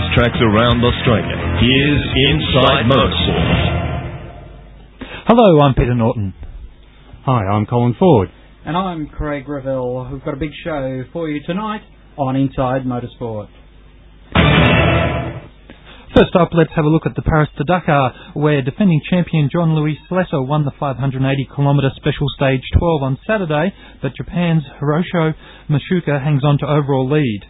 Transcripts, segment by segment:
racetracks around Australia. Here's Inside Motorsport. Hello, I'm Peter Norton. Hi, I'm Colin Ford. And I'm Craig Revell. We've got a big show for you tonight on Inside Motorsport. First up, let's have a look at the Paris to Dakar, where defending champion John Louis Salesso won the 580km Special Stage 12 on Saturday, but Japan's Hiroshi Matsuoka hangs on to overall lead.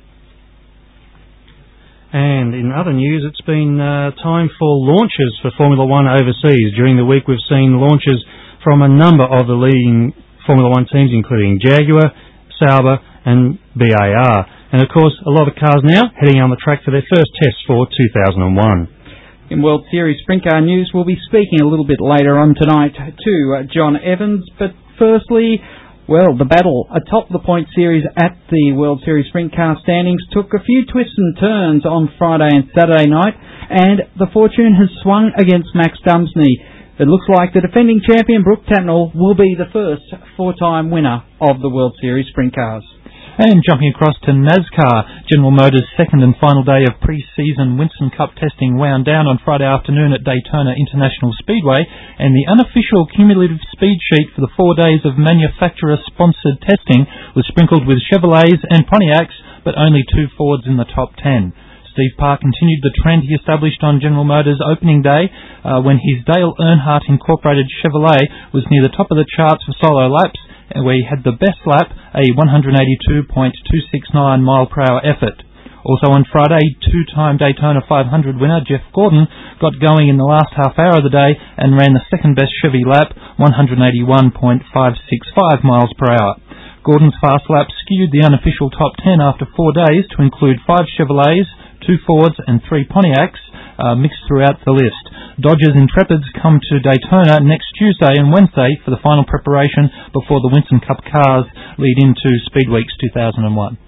And in other news, it's been time for launches for Formula One overseas. During the week, we've seen launches from a number of the leading Formula One teams, including Jaguar, Sauber and BAR. And of course, a lot of cars now heading on the track for their first tests for 2001. In World Series Sprint Car news, we'll be speaking a little bit later on tonight to John Evans. But firstly, well, the battle atop the point series at the World Series Sprint Car standings took a few twists and turns on Friday and Saturday night, and the fortune has swung against Max Dumesny. It looks like the defending champion Brooke Tatnall will be the first four-time winner of the World Series Sprint Cars. And jumping across to NASCAR, General Motors' second and final day of pre-season Winston Cup testing wound down on Friday afternoon at Daytona International Speedway, and the unofficial cumulative speed sheet for the 4 days of manufacturer-sponsored testing was sprinkled with Chevrolets and Pontiacs, but only two Fords in the top 10. Steve Parr continued the trend he established on General Motors' opening day when his Dale Earnhardt incorporated Chevrolet was near the top of the charts for solo laps, where he had the best lap, a 182.269 mile-per-hour effort. Also on Friday, two-time Daytona 500 winner Jeff Gordon got going in the last half hour of the day and ran the second-best Chevy lap, 181.565 miles per hour. Gordon's fast lap skewed the unofficial top 10 after 4 days to include 5 Chevrolets, 2 Fords and 3 Pontiacs mixed throughout the list. Dodge's Intrepids come to Daytona next Tuesday and Wednesday for the final preparation before the Winston Cup cars lead into Speed Weeks 2001.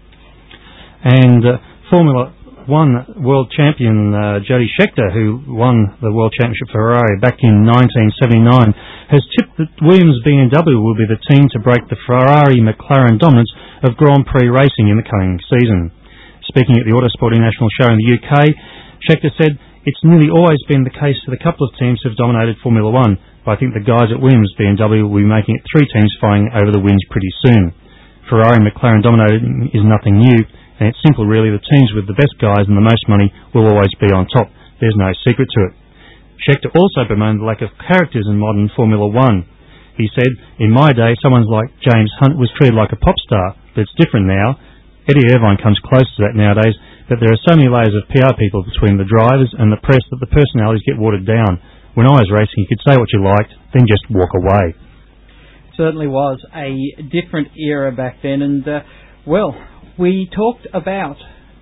And Formula One world champion Jody Scheckter, who won the World Championship for Ferrari back in 1979, has tipped that Williams BMW will be the team to break the Ferrari-McLaren dominance of Grand Prix racing in the coming season. Speaking at the Autosport International Show in the UK, Scheckter said, "It's nearly always been the case that a couple of teams have dominated Formula One, but I think the guys at Williams BMW will be making it 3 teams fighting over the wins pretty soon. Ferrari and McLaren dominating is nothing new, and it's simple really. The teams with the best guys and the most money will always be on top. There's no secret to it." Scheckter also bemoaned the lack of characters in modern Formula One. He said, "In my day, someone like James Hunt was treated like a pop star, but it's different now. Eddie Irvine comes close to that nowadays, but there are so many layers of PR people between the drivers and the press that the personalities get watered down. When I was racing, you could say what you liked, then just walk away." Certainly was a different era back then, and well, we talked about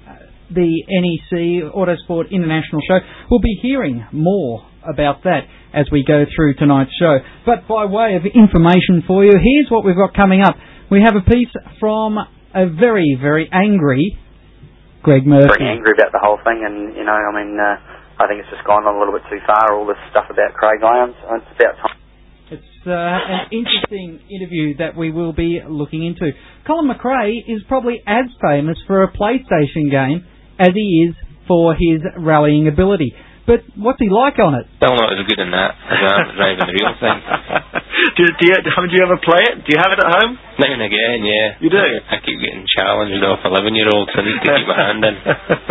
the NEC Autosport International Show. We'll be hearing more about that as we go through tonight's show. But by way of information for you, here's what we've got coming up. We have a piece from a very, very angry Greg Murphy. Very angry about the whole thing, and I think it's just gone on a little bit too far, all this stuff about Craig Lowndes. It's about time. It's an interesting interview that we will be looking into. Colin McRae is probably as famous for a PlayStation game as he is for his rallying ability. But what's he like on it? Still not as good in that as I am at driving the real thing. do you ever play it? Do you have it at home? Now and again, yeah. You do? I keep getting challenged off 11-year-olds, so I need to keep my hand in.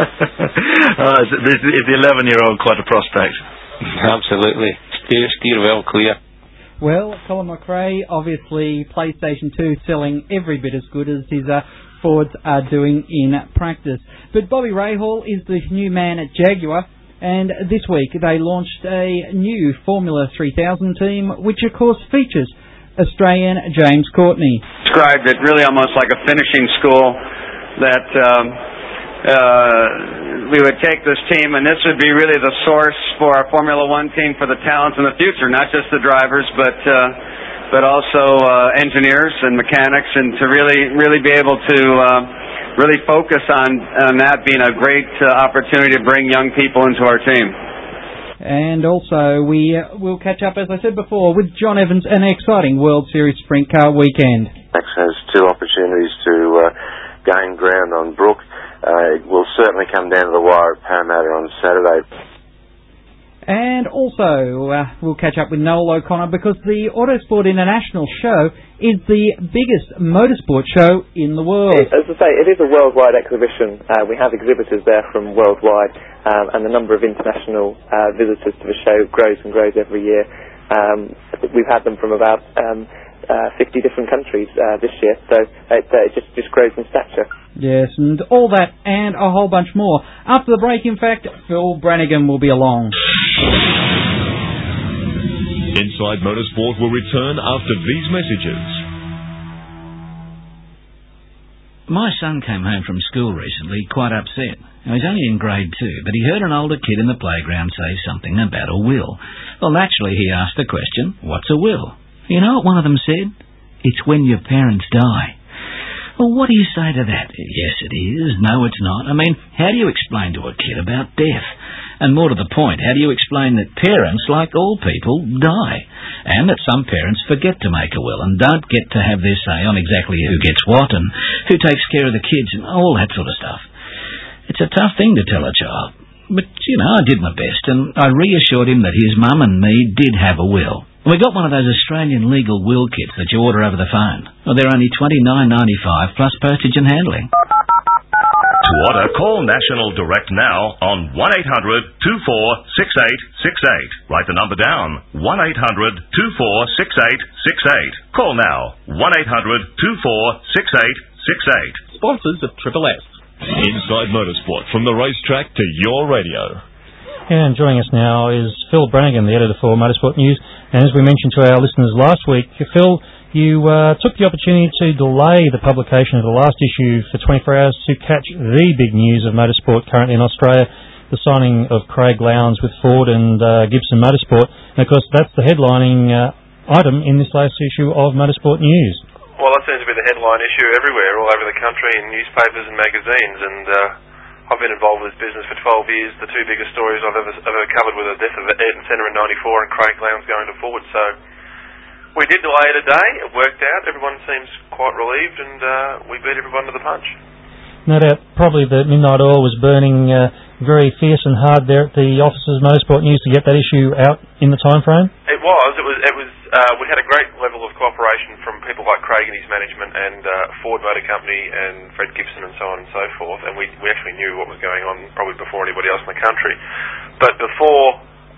Is the 11-year-old quite a prospect? Absolutely. Steer well clear. Well, Colin McRae, obviously PlayStation 2 selling every bit as good as his Fords are doing in practice. But Bobby Rahal is the new man at Jaguar, and this week they launched a new Formula 3000 team, which of course features Australian James Courtney. Described it really almost like a finishing school that we would take this team, and this would be really the source for our Formula One team for the talents in the future, not just the drivers, but also engineers and mechanics, and to really be able to really focus on that being a great opportunity to bring young people into our team. And also we will catch up, as I said before, with John Evans, an exciting World Series Sprint Car weekend. Max has two opportunities to gain ground on Brooke. it will certainly come down to the wire at Parramatta on Saturday. And also, we'll catch up with Noel O'Connor because the Autosport International show is the biggest motorsport show in the world. As I say, it is a worldwide exhibition. We have exhibitors there from worldwide, and the number of international visitors to the show grows and grows every year. We've had them from about 50 different countries this year, so it just grows in stature. Yes, and all that and a whole bunch more. After the break, in fact, Phil Brannigan will be along. Inside Motorsport will return after these messages. My son came home from school recently quite upset. Now, he's only in grade 2, but he heard an older kid in the playground say something about a will. Well, naturally, he asked the question, what's a will? You know what one of them said? It's when your parents die. Well, what do you say to that? Yes, it is. No, it's not. I mean, how do you explain to a kid about death? And more to the point, how do you explain that parents, like all people, die? And that some parents forget to make a will and don't get to have their say on exactly who gets what and who takes care of the kids and all that sort of stuff. It's a tough thing to tell a child. But, I did my best and I reassured him that his mum and me did have a will. We got one of those Australian legal will kits that you order over the phone. Well, they're only $29.95 plus postage and handling. To order, call National Direct now on 1-800-246868. Write the number down, 1-800-246868. Call now, 1-800-246868. Sponsors of Triple S. Inside Motorsport, from the racetrack to your radio. And joining us now is Phil Brannigan, the editor for Motorsport News. And as we mentioned to our listeners last week, Phil, you took the opportunity to delay the publication of the last issue for 24 hours to catch the big news of motorsport currently in Australia, the signing of Craig Lowndes with Ford and Gibson Motorsport. And of course, that's the headlining item in this latest issue of Motorsport News. Well, that seems to be the headline issue everywhere, all over the country, in newspapers and magazines, and I've been involved with this business for 12 years. The two biggest stories I've ever covered were the death of Ayrton Senna in '94 and Craig Lowndes going to Ford. So we did delay it a day. It worked out. Everyone seems quite relieved, and we beat everyone to the punch. No doubt, probably the midnight oil was burning very fierce and hard there at the offices of Motorsport News to get that issue out in the time frame. It was. We had a great level of cooperation from people like Craig and his management and Ford Motor Company and Fred Gibson and so on and so forth. And we actually knew what was going on probably before anybody else in the country. But before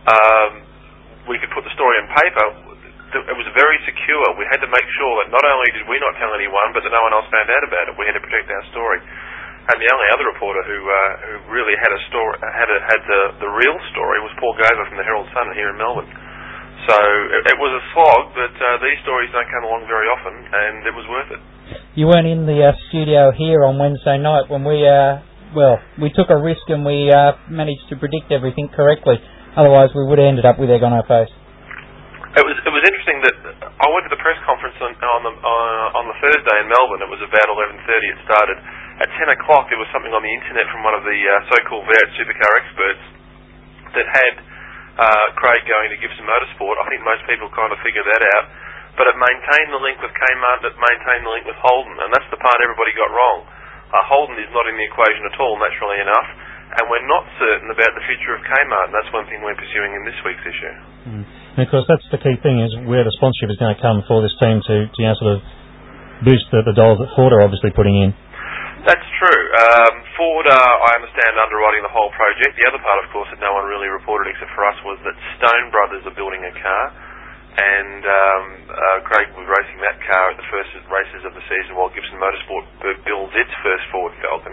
we could put the story on paper, it was very secure. We had to make sure that not only did we not tell anyone, but that no one else found out about it. We had to protect our story. And the only other reporter who really had a story, had the real story, was Paul Gover from the Herald Sun here in Melbourne. So it was a slog, but these stories don't come along very often, and it was worth it. You weren't in the studio here on Wednesday night when we took a risk and we managed to predict everything correctly. Otherwise, we would have ended up with egg on our face. It was interesting that I went to the press conference on the Thursday in Melbourne. It was about 11:30. It started at 10 o'clock. There was something on the internet from one of the so-called V8 supercar experts that had Craig going to Gibson Motorsport. I think most people kind of figured that out. But it maintained the link with Kmart, it maintained the link with Holden, and that's the part everybody got wrong. Holden is not in the equation at all, naturally enough, and we're not certain about the future of Kmart, and that's one thing we're pursuing in this week's issue. And of course, that's the key thing, is where the sponsorship is going to come for this team to sort of boost the dollars that Ford are obviously putting in. That's true. Ford are, I understand, underwriting the whole project. The other part, of course, that no one really reported except for us was that Stone Brothers are building a car, and Craig was racing that car at the first races of the season while Gibson Motorsport builds its first Ford Falcon.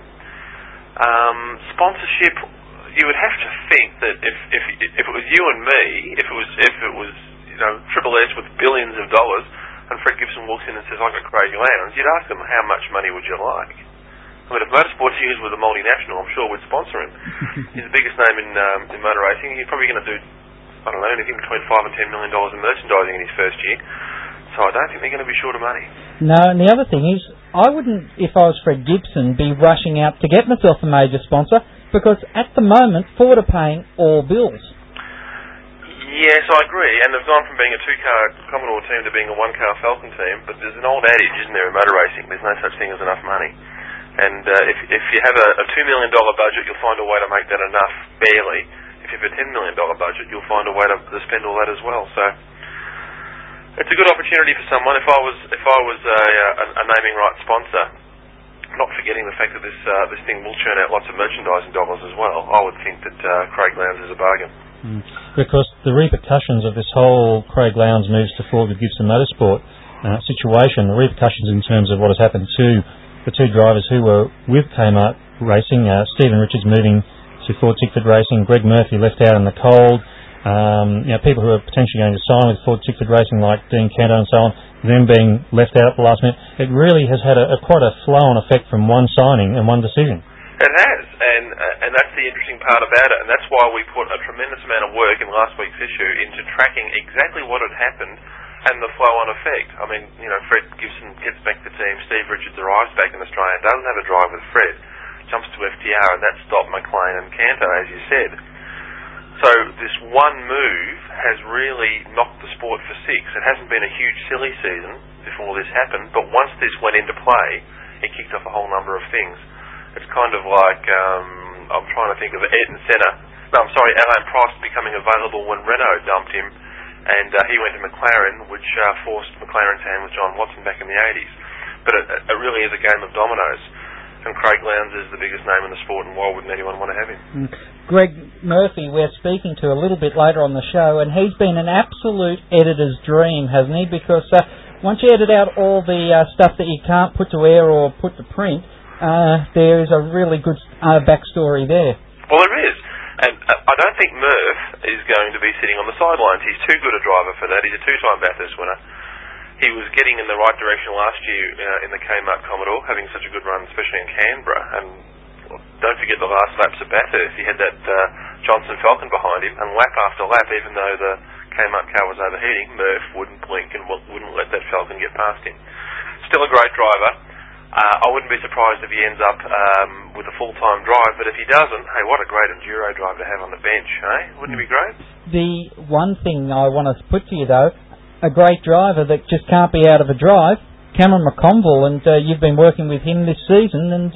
Sponsorship, you would have to think that if it was you and me, if it was Triple S with billions of dollars, and Fred Gibson walks in and says, "I got Craig Lowndes," you'd ask him, "How much money would you like?" I mean, if Motorsport News was a multinational, I'm sure we'd sponsor him. He's the biggest name in motor racing. He's probably going to do, I don't know, anything between $5 and $10 million in merchandising in his first year. So I don't think they're going to be short of money. No, and the other thing is, I wouldn't, if I was Fred Gibson, be rushing out to get myself a major sponsor, because at the moment, Ford are paying all bills. Yes, I agree, and they've gone from being a two-car Commodore team to being a one-car Falcon team, but there's an old adage, isn't there, in motor racing, there's no such thing as enough money. And if you have a $2 million budget, you'll find a way to make that enough, barely. If you have a $10 million budget, you'll find a way to spend all that as well. So it's a good opportunity for someone. If I was a naming rights sponsor, not forgetting the fact that this thing will churn out lots of merchandising dollars as well, I would think that Craig Lowndes is a bargain. Because the repercussions of this whole Craig Lowndes moves to Ford with Gibson Motorsport situation, the repercussions in terms of what has happened to the two drivers who were with Kmart Racing, Stephen Richards moving to Ford Tickford Racing, Greg Murphy left out in the cold, people who are potentially going to sign with Ford Tickford Racing like Dean Cantor and so on, them being left out at the last minute. It really has had quite a flow-on effect from one signing and one decision. It has, and that's the interesting part about it, and that's why we put a tremendous amount of work in last week's issue into tracking exactly what had happened and the flow-on effect. I mean, Fred Gibson gets back to the team, Steve Richards arrives back in Australia, doesn't have a drive with Fred, jumps to FTR, and that stopped McLean and Cantor, as you said. So this one move has really knocked the sport for six. It hasn't been a huge silly season before this happened, but once this went into play, it kicked off a whole number of things. It's kind of like, I'm trying to think of Alain Prost becoming available when Renault dumped him, and he went to McLaren, which forced McLaren's hand with John Watson back in the 80s. But it really is a game of dominoes, and Craig Lowndes is the biggest name in the sport, and why wouldn't anyone want to have him? Greg Murphy we're speaking to a little bit later on the show, and he's been an absolute editor's dream, hasn't he? Because once you edit out all the stuff that you can't put to air or put to print, there is a really good backstory there. Well, there is. And I don't think Murph is going to be sitting on the sidelines. He's too good a driver for that. He's a two-time Bathurst winner. He was getting in the right direction last year in the Kmart Commodore, having such a good run, especially in Canberra. And don't forget the last laps of Bathurst. He had that Johnson Falcon behind him, and lap after lap, even though the Kmart car was overheating, Murph wouldn't blink and wouldn't let that Falcon get past him. Still a great driver. I wouldn't be surprised if he ends up with a full-time drive, but if he doesn't, hey, what a great enduro driver to have on the bench, eh? Wouldn't it be great? The one thing I want to put to you, though, a great driver that just can't be out of a drive, Cameron McConville, and you've been working with him this season, and,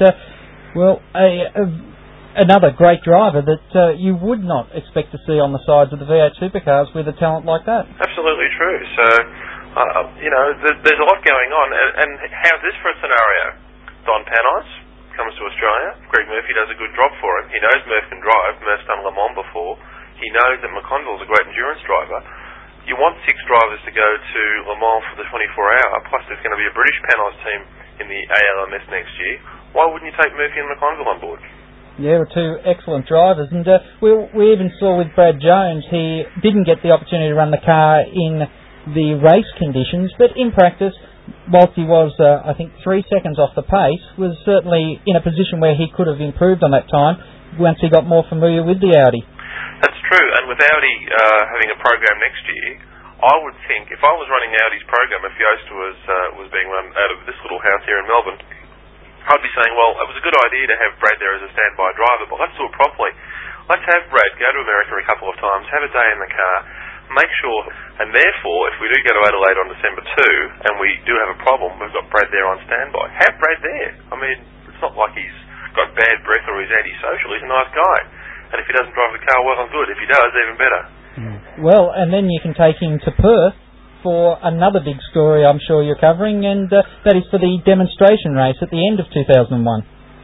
another great driver that you would not expect to see on the sides of the V8 supercars with a talent like that. Absolutely true. So, there's a lot going on, and how's this for a scenario? Don Panos comes to Australia, Greg Murphy does a good job for him, he knows Murph can drive, Murph's done Le Mans before, he knows that McConville's a great endurance driver. You want six drivers to go to Le Mans for the 24-hour, plus there's going to be a British Panos team in the ALMS next year. Why wouldn't you take Murphy and McConville on board? Yeah, two excellent drivers, and we even saw with Brad Jones, he didn't get the opportunity to run the car in the race conditions, but in practice, whilst he was, I think, 3 seconds off the pace, was certainly in a position where he could have improved on that time once he got more familiar with the Audi. That's true, and with Audi having a program next year, I would think, if I was running Audi's program, if Yost was being run out of this little house here in Melbourne, I'd be saying, well, it was a good idea to have Brad there as a standby driver, but let's do it properly. Let's have Brad go to America a couple of times, have a day in the car, make sure, and therefore, if we do go to Adelaide on December 2, and we do have a problem, we've got Brad there on standby. Have Brad there. I mean, it's not like he's got bad breath or he's antisocial, he's a nice guy. And if he doesn't drive the car, well and good. If he does, even better. Well, and then you can take him to Perth for another big story I'm sure you're covering, and that is for the demonstration race at the end of 2001. No,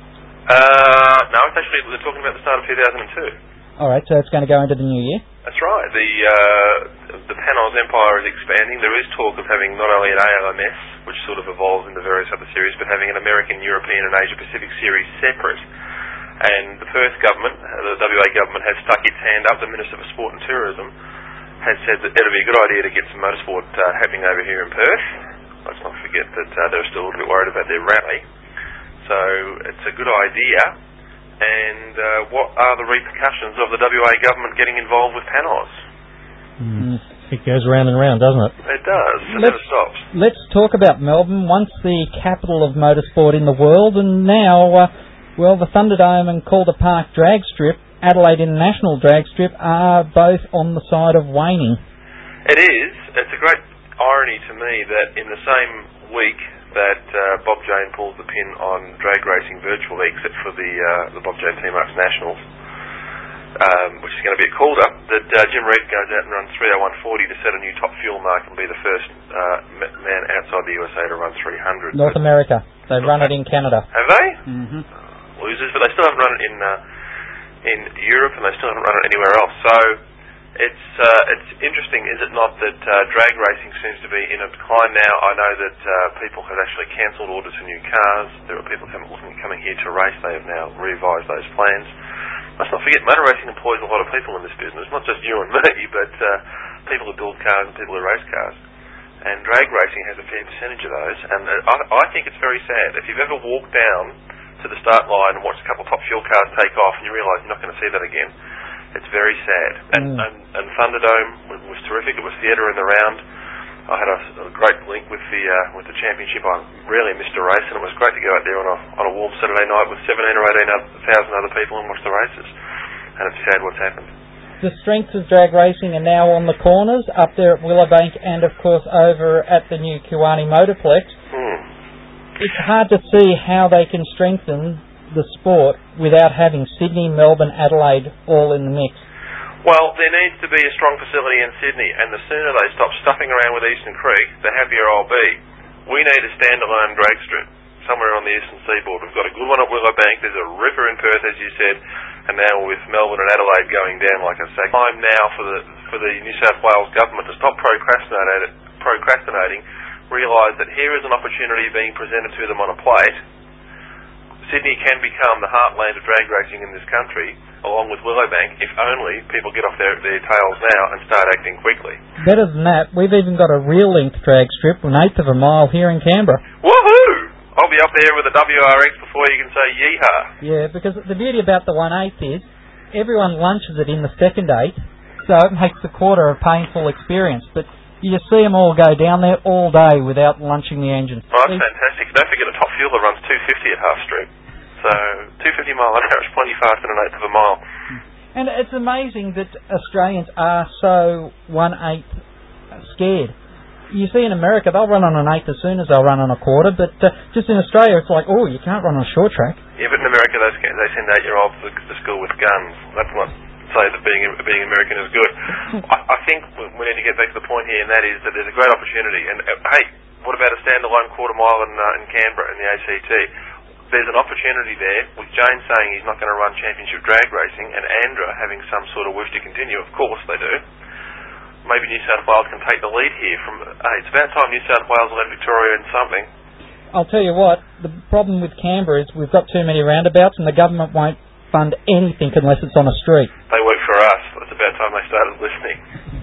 it's actually, we're talking about the start of 2002. All right, so it's going to go into the new year? That's right. The Panos empire is expanding. There is talk of having not only an ALMS, which sort of evolves into various other series, but having an American, European and Asia Pacific series separate. And the Perth government, the WA government, has stuck its hand up. The Minister for Sport and Tourism has said that it would be a good idea to get some motorsport happening over here in Perth. Let's not forget that they're still a little bit worried about their rally. So it's a good idea. And what are the repercussions of the WA government getting involved with Panos? It goes round and round, doesn't it? It does. It never stops. Let's talk about Melbourne, once the capital of motorsport in the world, and now, the Thunderdome and Calder Park drag strip, Adelaide International drag strip, are both on the side of waning. It is. It's a great irony to me that in the same week that Bob Jane pulls the pin on drag racing virtually, except for the Bob Jane Team Arts Nationals, which is going to be at Calder, that Jim Reid goes out and runs 3:01:40 to set a new top fuel mark and be the first man outside the USA to run 300. North America. They've run it in Canada. Have they? Mm-hmm. Losers, but they still haven't run it in Europe, and they still haven't run it anywhere else. So it's interesting, is it not, that drag racing seems to be in a decline now. I know that people have actually cancelled orders for new cars. There are people coming here to race. They have now revised those plans. Let's not forget, motor racing employs a lot of people in this business, not just you and me, but people who build cars and people who race cars. And drag racing has a fair percentage of those, and I think it's very sad. If you've ever walked down to the start line and watched a couple of top fuel cars take off and you realise you're not going to see that again, it's very sad. And Thunderdome was terrific. It was theatre in the round. I had a great link with the championship. I really missed a race, and it was great to go out there on a warm Saturday night with 17 or 18,000 other people and watch the races. And it's sad what's happened. The strengths of drag racing are now on the corners, up there at Willowbank and, of course, over at the new Kiwani Motorplex. It's hard to see how they can strengthen the sport without having Sydney, Melbourne, Adelaide all in the mix. Well, there needs to be a strong facility in Sydney, and the sooner they stop stuffing around with Eastern Creek, the happier I'll be. We need a standalone drag strip somewhere on the eastern seaboard. We've got a good one at Willowbank. There's a ripper in Perth, as you said, and now with Melbourne and Adelaide going down, like I say, time now for the New South Wales government to stop procrastinating, realise that here is an opportunity being presented to them on a plate. Sydney can become the heartland of drag racing in this country, along with Willowbank, if only people get off their tails now and start acting quickly. Better than that, we've even got a real-length drag strip, an eighth of a mile here in Canberra. Woohoo! I'll be up there with a WRX before you can say yeehaw. Yeah, because the beauty about the 1/8 is everyone lunches it in the second 8, so it makes the quarter a painful experience. But you just see them all go down there all day without lunching the engine. Oh, that's fantastic. Don't forget a top fueler runs 250 at half street. So 250 mile an hour is plenty faster than an eighth of a mile. And it's amazing that Australians are so 1/8 scared. You see in America, they'll run on an 8 as soon as they'll run on a quarter, but just in Australia, it's like, oh, you can't run on a short track. Yeah, but in America, they send 8-year-olds to school with guns. That's what say that being American is good. I think we need to get back to the point here, and that is that there's a great opportunity. And hey, what about a standalone quarter mile in Canberra in the ACT? There's an opportunity there, with Jane saying he's not going to run championship drag racing, and Andra having some sort of wish to continue. Of course they do. Maybe New South Wales can take the lead here. It's about time New South Wales led Victoria in something. I'll tell you what, the problem with Canberra is we've got too many roundabouts, and the government won't fund anything unless it's on a street. They work for us. It's about time they started listening.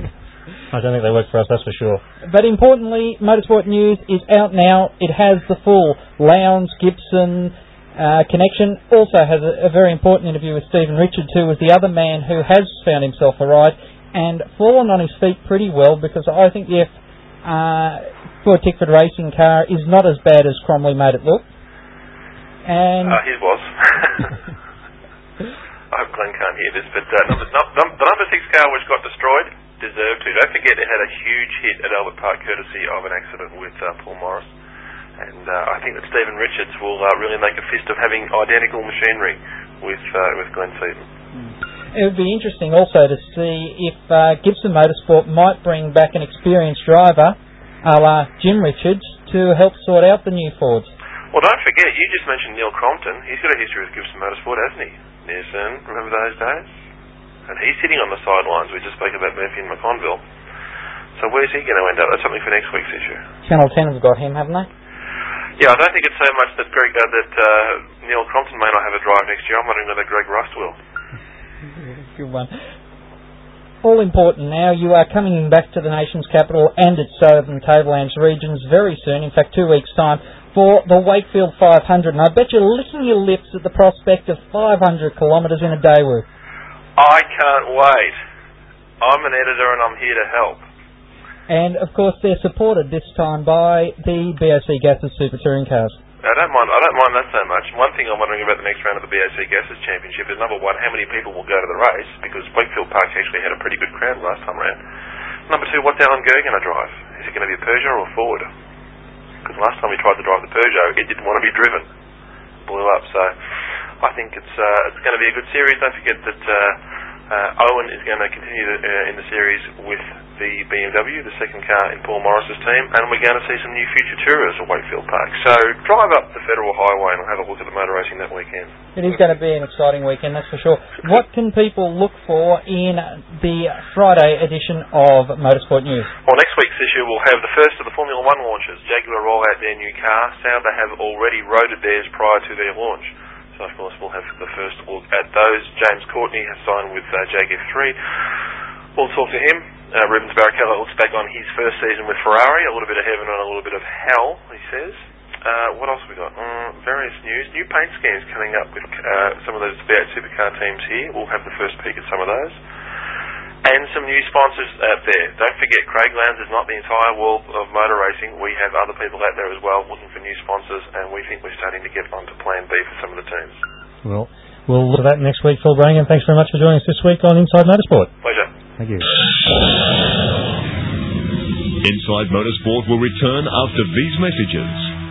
I don't think they work for us, that's for sure. But importantly, Motorsport News is out now. It has the full Lowndes, Gibson connection. Also has a very important interview with Stephen Richards, who was the other man who has found himself a ride and fallen on his feet pretty well, because I think the Ford Tickford racing car is not as bad as Cromley made it look. And his was. I hope Glenn can't hear this, but the number 6 car which got destroyed deserved to. Don't forget it had a huge hit at Albert Park courtesy of an accident with Paul Morris. And I think that Stephen Richards will really make a fist of having identical machinery with Glenn Seaton. It would be interesting also to see if Gibson Motorsport might bring back an experienced driver, a la Jim Richards, to help sort out the new Fords. Well, don't forget, you just mentioned Neil Crompton. He's got a history with Gibson Motorsport, hasn't he? Nearson, remember those days? And he's sitting on the sidelines. We just spoke about Murphy and McConville. So where's he going to end up? That's something for next week's issue. Channel 10 have got him, haven't they? Yeah, I don't think it's so much that Neil Crompton may not have a drive next year. I'm wondering whether Greg Rust will. Good one. All important now, you are coming back to the nation's capital and its southern tablelands regions very soon, in fact 2 weeks' time, for the Wakefield 500. And I bet you're licking your lips at the prospect of 500 kilometres in a day, Woo. I can't wait. I'm an editor and I'm here to help. And, of course, they're supported this time by the BOC Gases Super Touring cars. I don't mind that so much. One thing I'm wondering about the next round of the BOC Gases Championship is, number one, how many people will go to the race, because Wakefield Park actually had a pretty good crowd last time round. Number two, what's Alan Gurr going to drive? Is it going to be a Peugeot or a Ford? because last time he tried to drive the Peugeot, it didn't want to be driven. Blew up. So I think it's going to be a good series. Don't forget that Owen is going to continue in the series with the BMW, the second car in Paul Morris's team, and we're going to see some new future tourists at Wakefield Park. So drive up the Federal Highway and have a look at the motor racing that weekend. It is going to be an exciting weekend, that's for sure. What can people look for in the Friday edition of Motorsport News? Well, next week's issue will have the first of the Formula One launches. Jaguar roll out their new car. Sauber have already roaded theirs prior to their launch. So, of course, we'll have the first look at those. James Courtney has signed with Jag F3. We'll talk to him. Rubens Barrichello looks back on his first season with Ferrari. A little bit of heaven and a little bit of hell, he says. What else have we got? Various news. New paint schemes coming up with some of those V8 supercar teams here. We'll have the first peek at some of those. And some new sponsors out there. Don't forget, Craig Lowndes is not the entire world of motor racing. We have other people out there as well looking for new sponsors, and we think we're starting to get onto Plan B for some of the teams. Well, we'll look at that next week. Phil Brannigan, thanks very much for joining us this week on Inside Motorsport. Pleasure. Thank you. Inside Motorsport will return after these messages.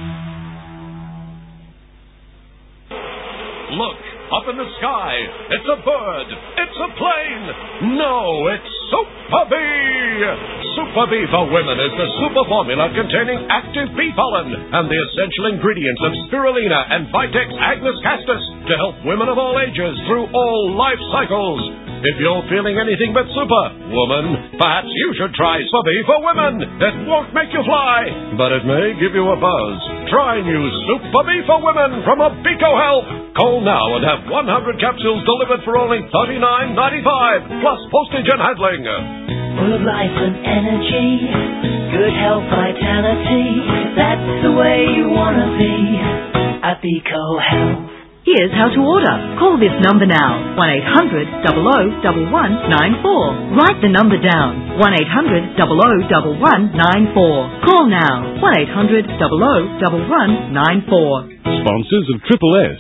Look, up in the sky. It's a bird. It's a plane. No, it's Super Bee. Super Bee for Women is the super formula containing active bee pollen and the essential ingredients of spirulina and Vitex Agnus Castus to help women of all ages through all life cycles. If you're feeling anything but super, woman, perhaps you should try Super Bee for Women. It won't make you fly, but it may give you a buzz. Try new Super Bee for Women from Abico Health. Call now and have 100 capsules delivered for only $39.95, plus postage and handling. Full of life and energy, good health, vitality. That's the way you want to be. Abico Health. Here's how to order. Call this number now, 1-800-00-1194. Write the number down, 1-800-00-1194. Call now, 1-800-00-1194. Sponsors of Triple S.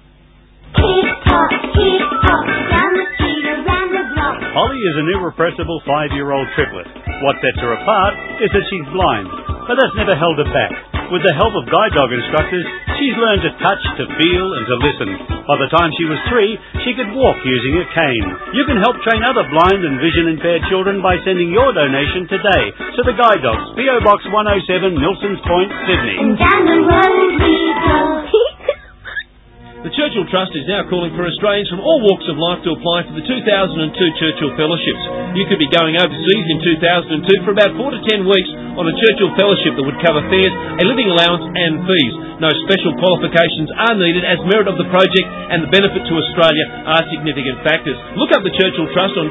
Down the street, around the block. Holly is an irrepressible 5-year-old triplet. What sets her apart is that she's blind, but that's never held her back. With the help of guide dog instructors, she's learned to touch, to feel, and to listen. By the time she was 3, she could walk using a cane. You can help train other blind and vision-impaired children by sending your donation today to the Guide Dogs, P.O. Box 107, Milsons Point, Sydney. And down the road we go. The Churchill Trust is now calling for Australians from all walks of life to apply for the 2002 Churchill Fellowships. You could be going overseas in 2002 for about 4 to 10 weeks on a Churchill Fellowship that would cover fares, a living allowance and fees. No special qualifications are needed as merit of the project and the benefit to Australia are significant factors. Look up the Churchill Trust on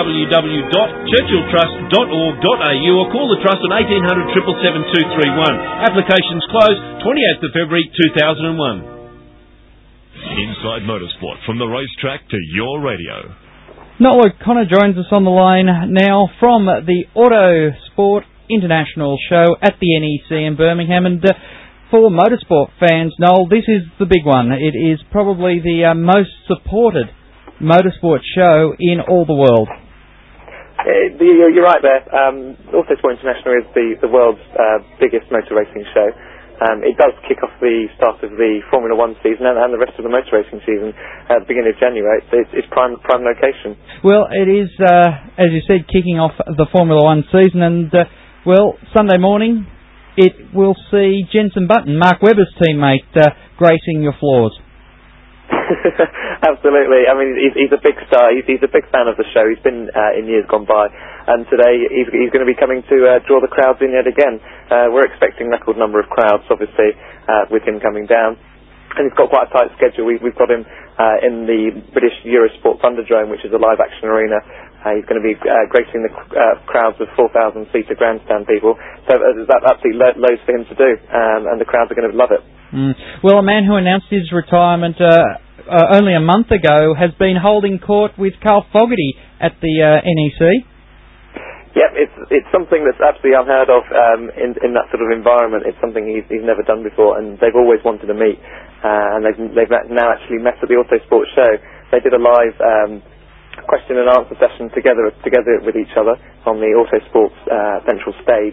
www.churchilltrust.org.au or call the Trust on 1800 777 231. Applications close 28th of February 2001. Inside Motorsport, from the racetrack to your radio. Noel O'Connor joins us on the line now from the Autosport International show at the NEC in Birmingham. And for motorsport fans, Noel, this is the big one. It is probably the most supported motorsport show in all the world. You're right there. Autosport International is the world's biggest motor racing show. It does kick off the start of the Formula One season and the rest of the motor racing season at the beginning of January. It's prime location. Well, it is, as you said, kicking off the Formula One season, and Sunday morning it will see Jenson Button, Mark Webber's teammate, gracing your floors. Absolutely. I mean, he's a big star. He's a big fan of the show. He's been in years gone by, and today he's going to be coming to draw the crowds in yet again. We're expecting record number of crowds, obviously, with him coming down, and he's got quite a tight schedule. We've got him in the British Eurosport Thunderdome, which is a live action arena. He's going to be gracing the crowds with 4,000-seater grandstand people. So that's absolutely loads for him to do, and the crowds are going to love it. Well, a man who announced his retirement only a month ago has been holding court with Carl Fogarty at the NEC. Yep, it's something that's absolutely unheard of in that sort of environment. It's something he's never done before, and they've always wanted to meet. And they've now actually met at the Autosport show. They did a live question and answer session together with each other on the Autosports central stage.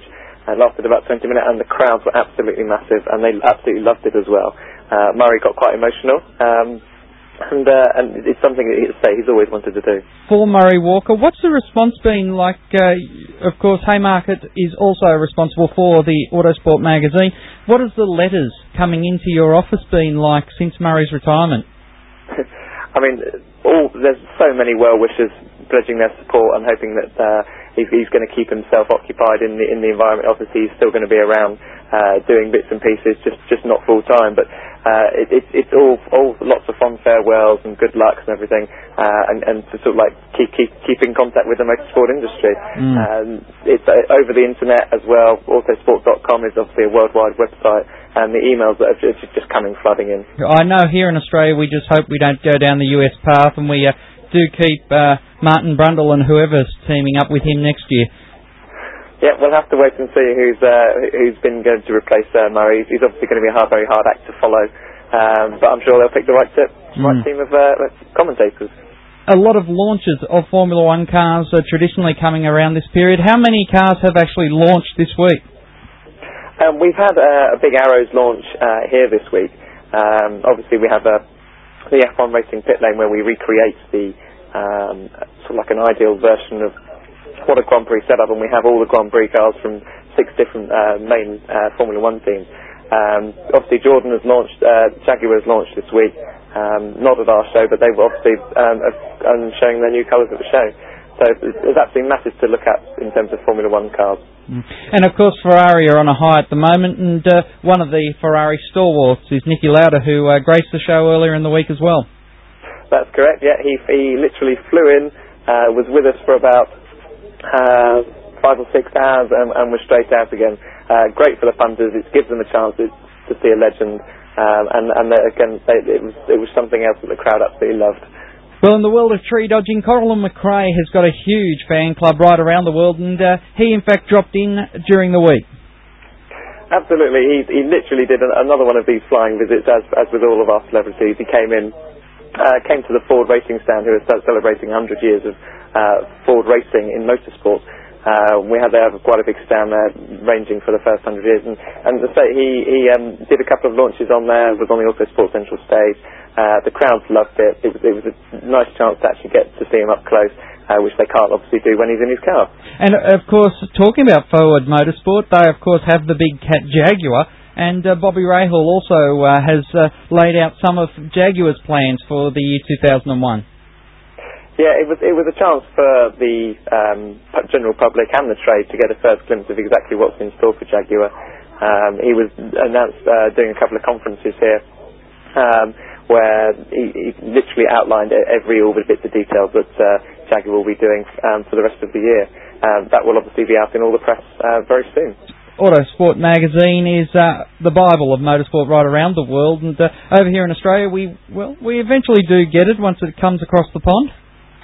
lasted about 20 minutes, and the crowds were absolutely massive, and they absolutely loved it as well. Murray got quite emotional, and it's something that he's always wanted to do. For Murray Walker, what's the response been like? Of course, Haymarket is also responsible for the Autosport magazine. What has the letters coming into your office been like since Murray's retirement? I mean, there's so many well wishers pledging their support and hoping that he's going to keep himself occupied in the environment. Obviously, he's still going to be around doing bits and pieces, just not full time. But it's all lots of fond farewells and good lucks and everything, and to sort of like keep in contact with the motorsport industry. It's over the internet as well. Autosport.com is obviously a worldwide website, and the emails that are just coming flooding in. I know here in Australia we just hope we don't go down the US path, and we do keep Martin Brundle and whoever's teaming up with him next year. Yeah, we'll have to wait and see who's been going to replace Murray. He's obviously going to be a very hard act to follow, but I'm sure they'll pick the right team of commentators. A lot of launches of Formula One cars are traditionally coming around this period. How many cars have actually launched this week? We've had a big Arrows launch here this week. Obviously, we have the F1 Racing pit lane where we recreate the sort of like an ideal version of what a Grand Prix setup, and we have all the Grand Prix cars from 6 different main Formula One teams. Obviously, Jordan has launched, Jaguar has launched this week, not at our show, but they were obviously showing their new colours at the show. So it's absolutely massive to look at in terms of Formula One cars. And of course Ferrari are on a high at the moment, and one of the Ferrari stalwarts is Niki Lauda, who graced the show earlier in the week as well. That's correct, yeah. He literally flew in, was with us for about 5 or 6 hours and was straight out again. Great for the punters. It gives them a chance to see a legend, and again it was something else that the crowd absolutely loved. Well, in the world of tree dodging, Colin McRae has got a huge fan club right around the world, and he in fact dropped in during the week. Absolutely, he literally did another one of these flying visits, as with all of our celebrities. He came to the Ford Racing stand, who is celebrating 100 years of Ford racing in motorsport. We had quite a big stand there, ranging for the first 100 years, and to say he did a couple of launches on there, was on the Autosport Central stage. The crowds loved it. It was a nice chance to actually get to see him up close, which they can't obviously do when he's in his car. And of course, talking about Ford Motorsport, they of course have the big cat Jaguar, and Bobby Rahal also has laid out some of Jaguar's plans for the year 2001. Yeah, it was a chance for the general public and the trade to get a first glimpse of exactly what's in store for Jaguar. He was announced doing a couple of conferences here, where he literally outlined all the bits of details that Jaguar will be doing for the rest of the year. That will obviously be out in all the press very soon. Autosport magazine is the Bible of motorsport right around the world, and over here in Australia we eventually do get it once it comes across the pond.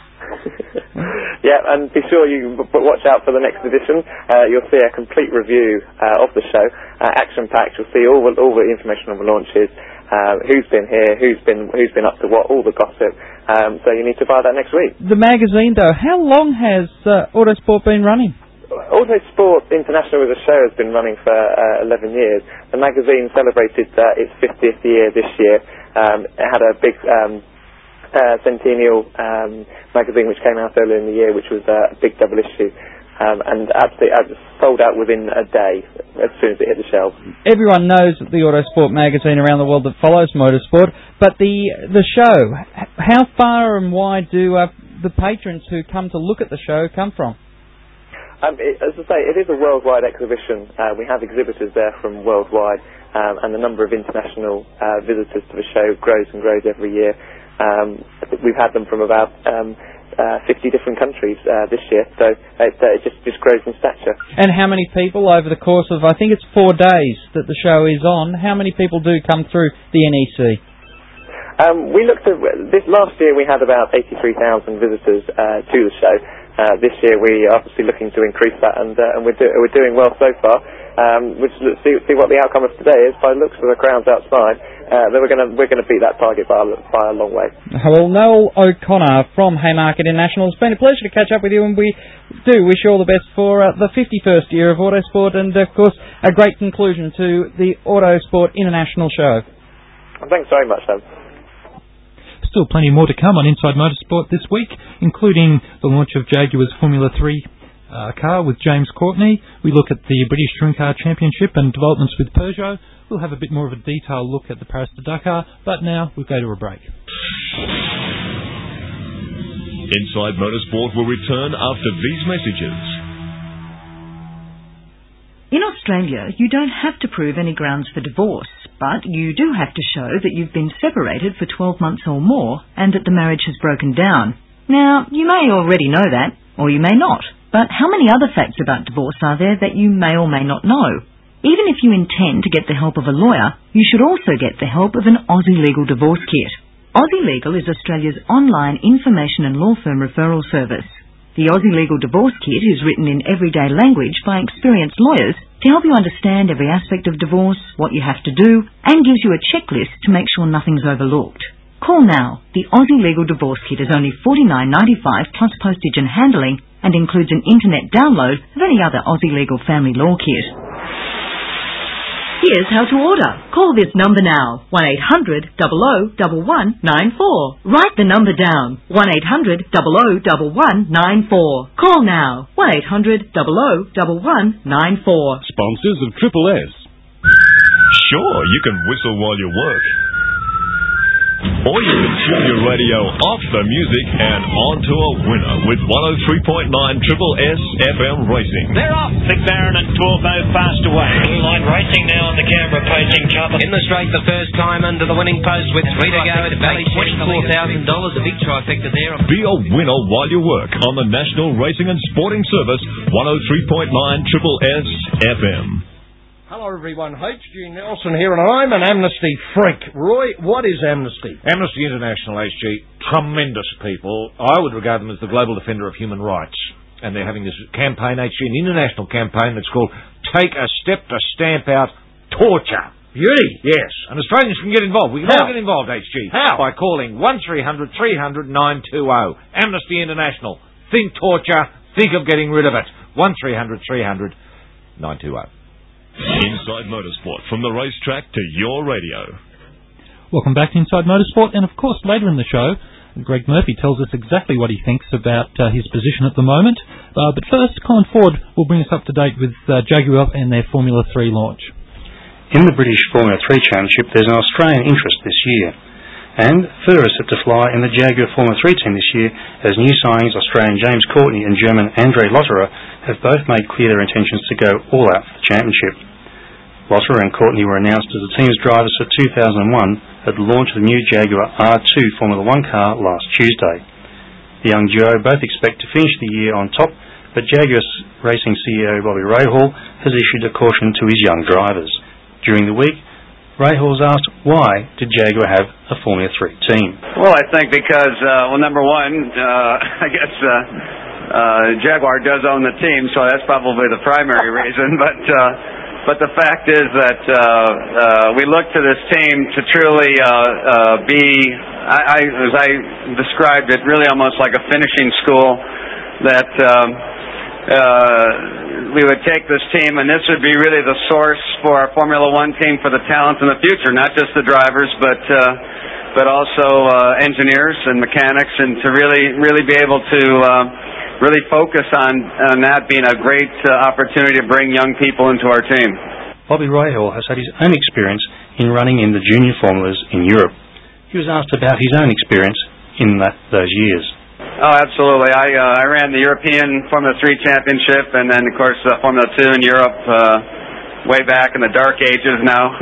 Yeah, and be sure you watch out for the next edition. You'll see a complete review of the show, action-packed. You'll see all the information on the launches, who's been here, who's been up to what, all the gossip. So you need to buy that next week. The magazine, though, how long has Autosport been running? Autosport International as a show has been running for 11 years. The magazine celebrated its 50th year this year. It had a big centennial magazine which came out earlier in the year, which was a big double issue, and absolutely sold out within a day as soon as it hit the shelves. Everyone knows the Autosport magazine around the world that follows motorsport, but the show, how far and wide do the patrons who come to look at the show come from? As I say, it is a worldwide exhibition. We have exhibitors there from worldwide, and the number of international visitors to the show grows and grows every year. We've had them from about 50 different countries this year, so it just grows in stature. And how many people over the course of, I think it's 4 days that the show is on, how many people do come through the NEC? We looked at this last year. We had about 83,000 visitors to the show. This year we're obviously looking to increase that, and we're doing well so far. We'll see what the outcome of today is. By the looks of the crowds outside, we're going to beat that target by a long way. Well, Noel O'Connor from Haymarket International, it's been a pleasure to catch up with you, and we do wish you all the best for the 51st year of Autosport, and of course a great conclusion to the Autosport International show. Thanks very much, Sam. Still plenty more to come on Inside Motorsport this week, including the launch of Jaguar's Formula 3 car with James Courtney. We look at the British Touring Car Championship and developments with Peugeot. We'll have a bit more of a detailed look at the Paris-Dakar, but now we'll go to a break. Inside Motorsport will return after these messages. In Australia, you don't have to prove any grounds for divorce, but you do have to show that you've been separated for 12 months or more and that the marriage has broken down. Now, you may already know that, or you may not, but how many other facts about divorce are there that you may or may not know? Even if you intend to get the help of a lawyer, you should also get the help of an Aussie Legal Divorce Kit. Aussie Legal is Australia's online information and law firm referral service. The Aussie Legal Divorce Kit is written in everyday language by experienced lawyers to help you understand every aspect of divorce, what you have to do, and gives you a checklist to make sure nothing's overlooked. Call now. The Aussie Legal Divorce Kit is only $49.95 plus postage and handling and includes an internet download of any other Aussie Legal Family Law Kit. Here's how to order. Call this number now, 1-800-00-1194. Write the number down, 1-800-00-1194. Call now, 1-800-00-1194. Sponsors of Triple S. Sure, you can whistle while you work. Or you can tune your radio off the music and onto a winner with 103.9 Triple S FM Racing. They're off. Big Baron and Torbo fast away. Blue Line Racing now on the Canberra posting chopper. In the straight, the first time under the winning post with 3 to go. It valued $24,000. A big trifecta there. Be a winner while you work on the National Racing and Sporting Service 103.9 Triple S FM. Hello everyone, H.G. Nelson here, and I'm an amnesty freak. Roy, what is Amnesty? Amnesty International, H.G., tremendous people. I would regard them as the global defender of human rights. And they're having this campaign, H.G., an international campaign that's called Take a Step to Stamp Out Torture. Beauty. Yes, and Australians can get involved. We can all get involved, H.G. How? By calling 1300 300 920. Amnesty International. Think torture, think of getting rid of it. 1300 300 920. Inside Motorsport, from the racetrack to your radio. Welcome back to Inside Motorsport, and of course later in the show, Greg Murphy tells us exactly what he thinks about his position at the moment. But first, Colin Ford will bring us up to date with Jaguar and their Formula 3 launch. In the British Formula 3 Championship, there's an Australian interest this year. And further is set to fly in the Jaguar Formula 3 team this year, as new signings Australian James Courtney and German Andre Lotterer have both made clear their intentions to go all out for the championship. Lotterer and Courtney were announced as the team's drivers for 2001 at the launch of the new Jaguar R2 Formula 1 car last Tuesday. The young duo both expect to finish the year on top, but Jaguar Racing CEO Bobby Rahal has issued a caution to his young drivers. During the week, Rahal was asked why did Jaguar have a Formula 3 team. Well, I think because, number one, I guess Jaguar does own the team, so that's probably the primary reason, But the fact is that we look to this team to truly be, as I described it, really almost like a finishing school, that we would take this team, and this would be really the source for our Formula One team for the talent in the future, not just the drivers, but also engineers and mechanics, and to really be able to really focus on that being a great opportunity to bring young people into our team. Bobby Rahal has had his own experience in running in the junior formulas in Europe. He was asked about his own experience in those years. Oh, absolutely. I ran the European Formula 3 Championship, and then, of course, Formula 2 in Europe way back in the dark ages now.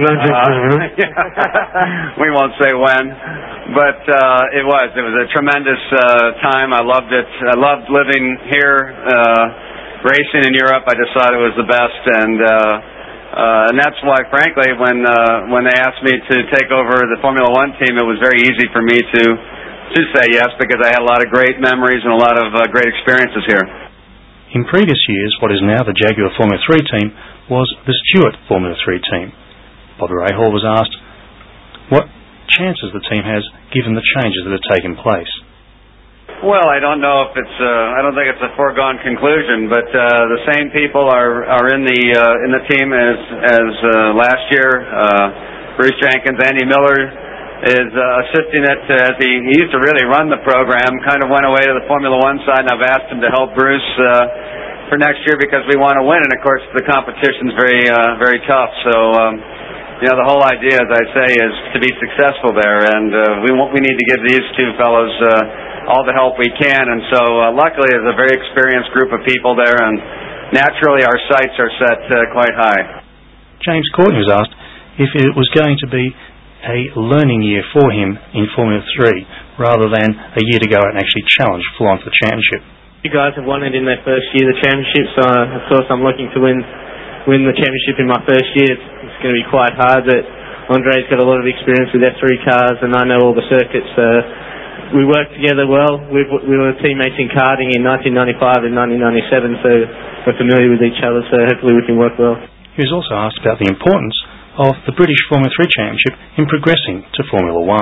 We won't say when. But it was a tremendous time. I loved it. I loved living here, racing in Europe. I just thought it was the best, and that's why, frankly, when they asked me to take over the Formula One team, it was very easy for me to say yes, because I had a lot of great memories and a lot of great experiences here. In previous years, what is now the Jaguar Formula 3 team was the Stewart Formula 3 team. Bobby Rahal was asked, what chances the team has given the changes that have taken place. Well, I don't know if it's. I don't think it's a foregone conclusion, but the same people are in the team as last year. Bruce Jenkins, Andy Miller is assisting it. He used to really run the program. Kind of went away to the Formula One side, and I've asked him to help Bruce for next year because we want to win. And of course, the competition's very tough. So. The whole idea, as I say, is to be successful there, and we need to give these two fellows all the help we can. And so, luckily, there's a very experienced group of people there, and naturally, our sights are set quite high. James Courtney was asked if it was going to be a learning year for him in Formula 3, rather than a year to go out and actually challenge full-on for the championship. You guys have won it in their first year, the championship, so of course I'm looking to win the championship in my first year. It's going to be quite hard, but Andre's got a lot of experience with F3 cars, and I know all the circuits. We work together well. We were teammates in karting in 1995 and 1997, so we're familiar with each other, so hopefully we can work well. He was also asked about the importance of the British Formula 3 Championship in progressing to Formula 1.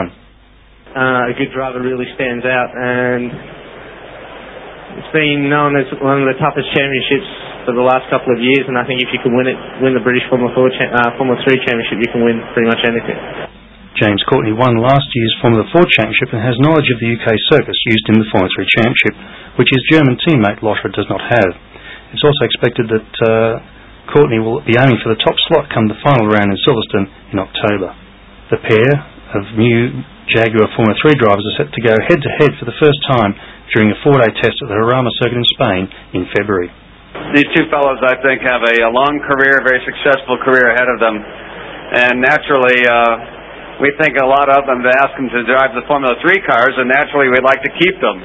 A good driver really stands out, and it's been known as one of the toughest championships for the last couple of years, and I think if you can win the British Formula 3 Championship, you can win pretty much anything. James Courtney won last year's Formula 4 Championship and has knowledge of the UK circus used in the Formula 3 Championship, which his German teammate Lothar does not have. It's also expected that Courtney will be aiming for the top slot come the final round in Silverstone in October. The pair of new Jaguar Formula 3 drivers are set to go head-to-head for the first time during a 4-day test at the Jarama circuit in Spain in February. These two fellows, I think, have a long career, very successful career ahead of them. And naturally, we think a lot of them to ask them to drive the Formula 3 cars, and naturally we'd like to keep them.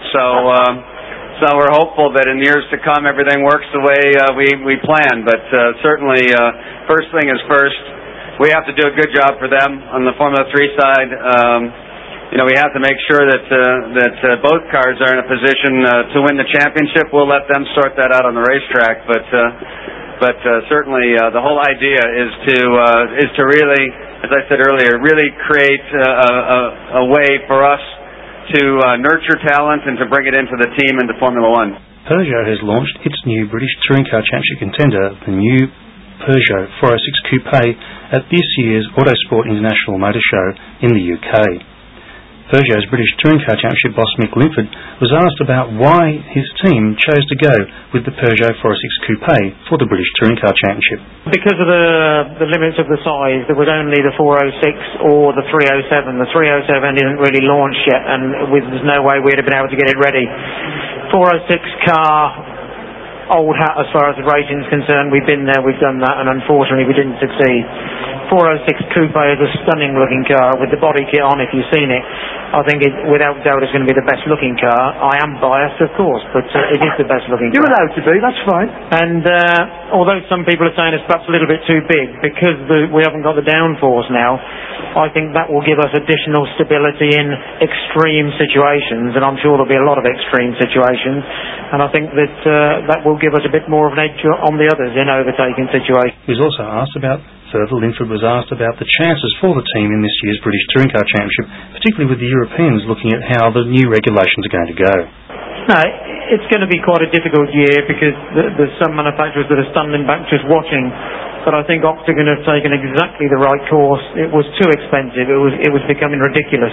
So we're hopeful that in years to come everything works the way we plan. But certainly, first thing is first. We have to do a good job for them on the Formula 3 side. We have to make sure that both cars are in a position to win the championship. We'll let them sort that out on the racetrack, but certainly the whole idea is to really, as I said earlier, really create a way for us to nurture talent and to bring it into the team into Formula 1. Peugeot has launched its new British Touring Car Championship contender, the new Peugeot 406 Coupe, at this year's Autosport International Motor Show in the UK. Peugeot's British Touring Car Championship boss Mick Linford was asked about why his team chose to go with the Peugeot 406 Coupe for the British Touring Car Championship. Because of the limits of the size, there was only the 406 or the 307. The 307 isn't really launched yet, and there's no way we'd have been able to get it ready. 406 car, old hat as far as the racing is concerned. We've been there, we've done that, and unfortunately we didn't succeed. 406 Coupe is a stunning looking car with the body kit on. If you've seen it, I think without doubt it's going to be the best looking car. I am biased, of course, but it is the best looking car. You're allowed to be, that's fine. And although some people are saying it's perhaps a little bit too big because we haven't got the downforce now, I think that will give us additional stability in extreme situations, and I'm sure there'll be a lot of extreme situations, and I think that will give us a bit more of an edge on the others in overtaking situations. He was also asked about Linford was asked about the chances for the team in this year's British Touring Car Championship, particularly with the Europeans looking at how the new regulations are going to go. No, it's going to be quite a difficult year because there's some manufacturers that are standing back just watching. But I think Octagon have taken exactly the right course. It was too expensive. It was becoming ridiculous.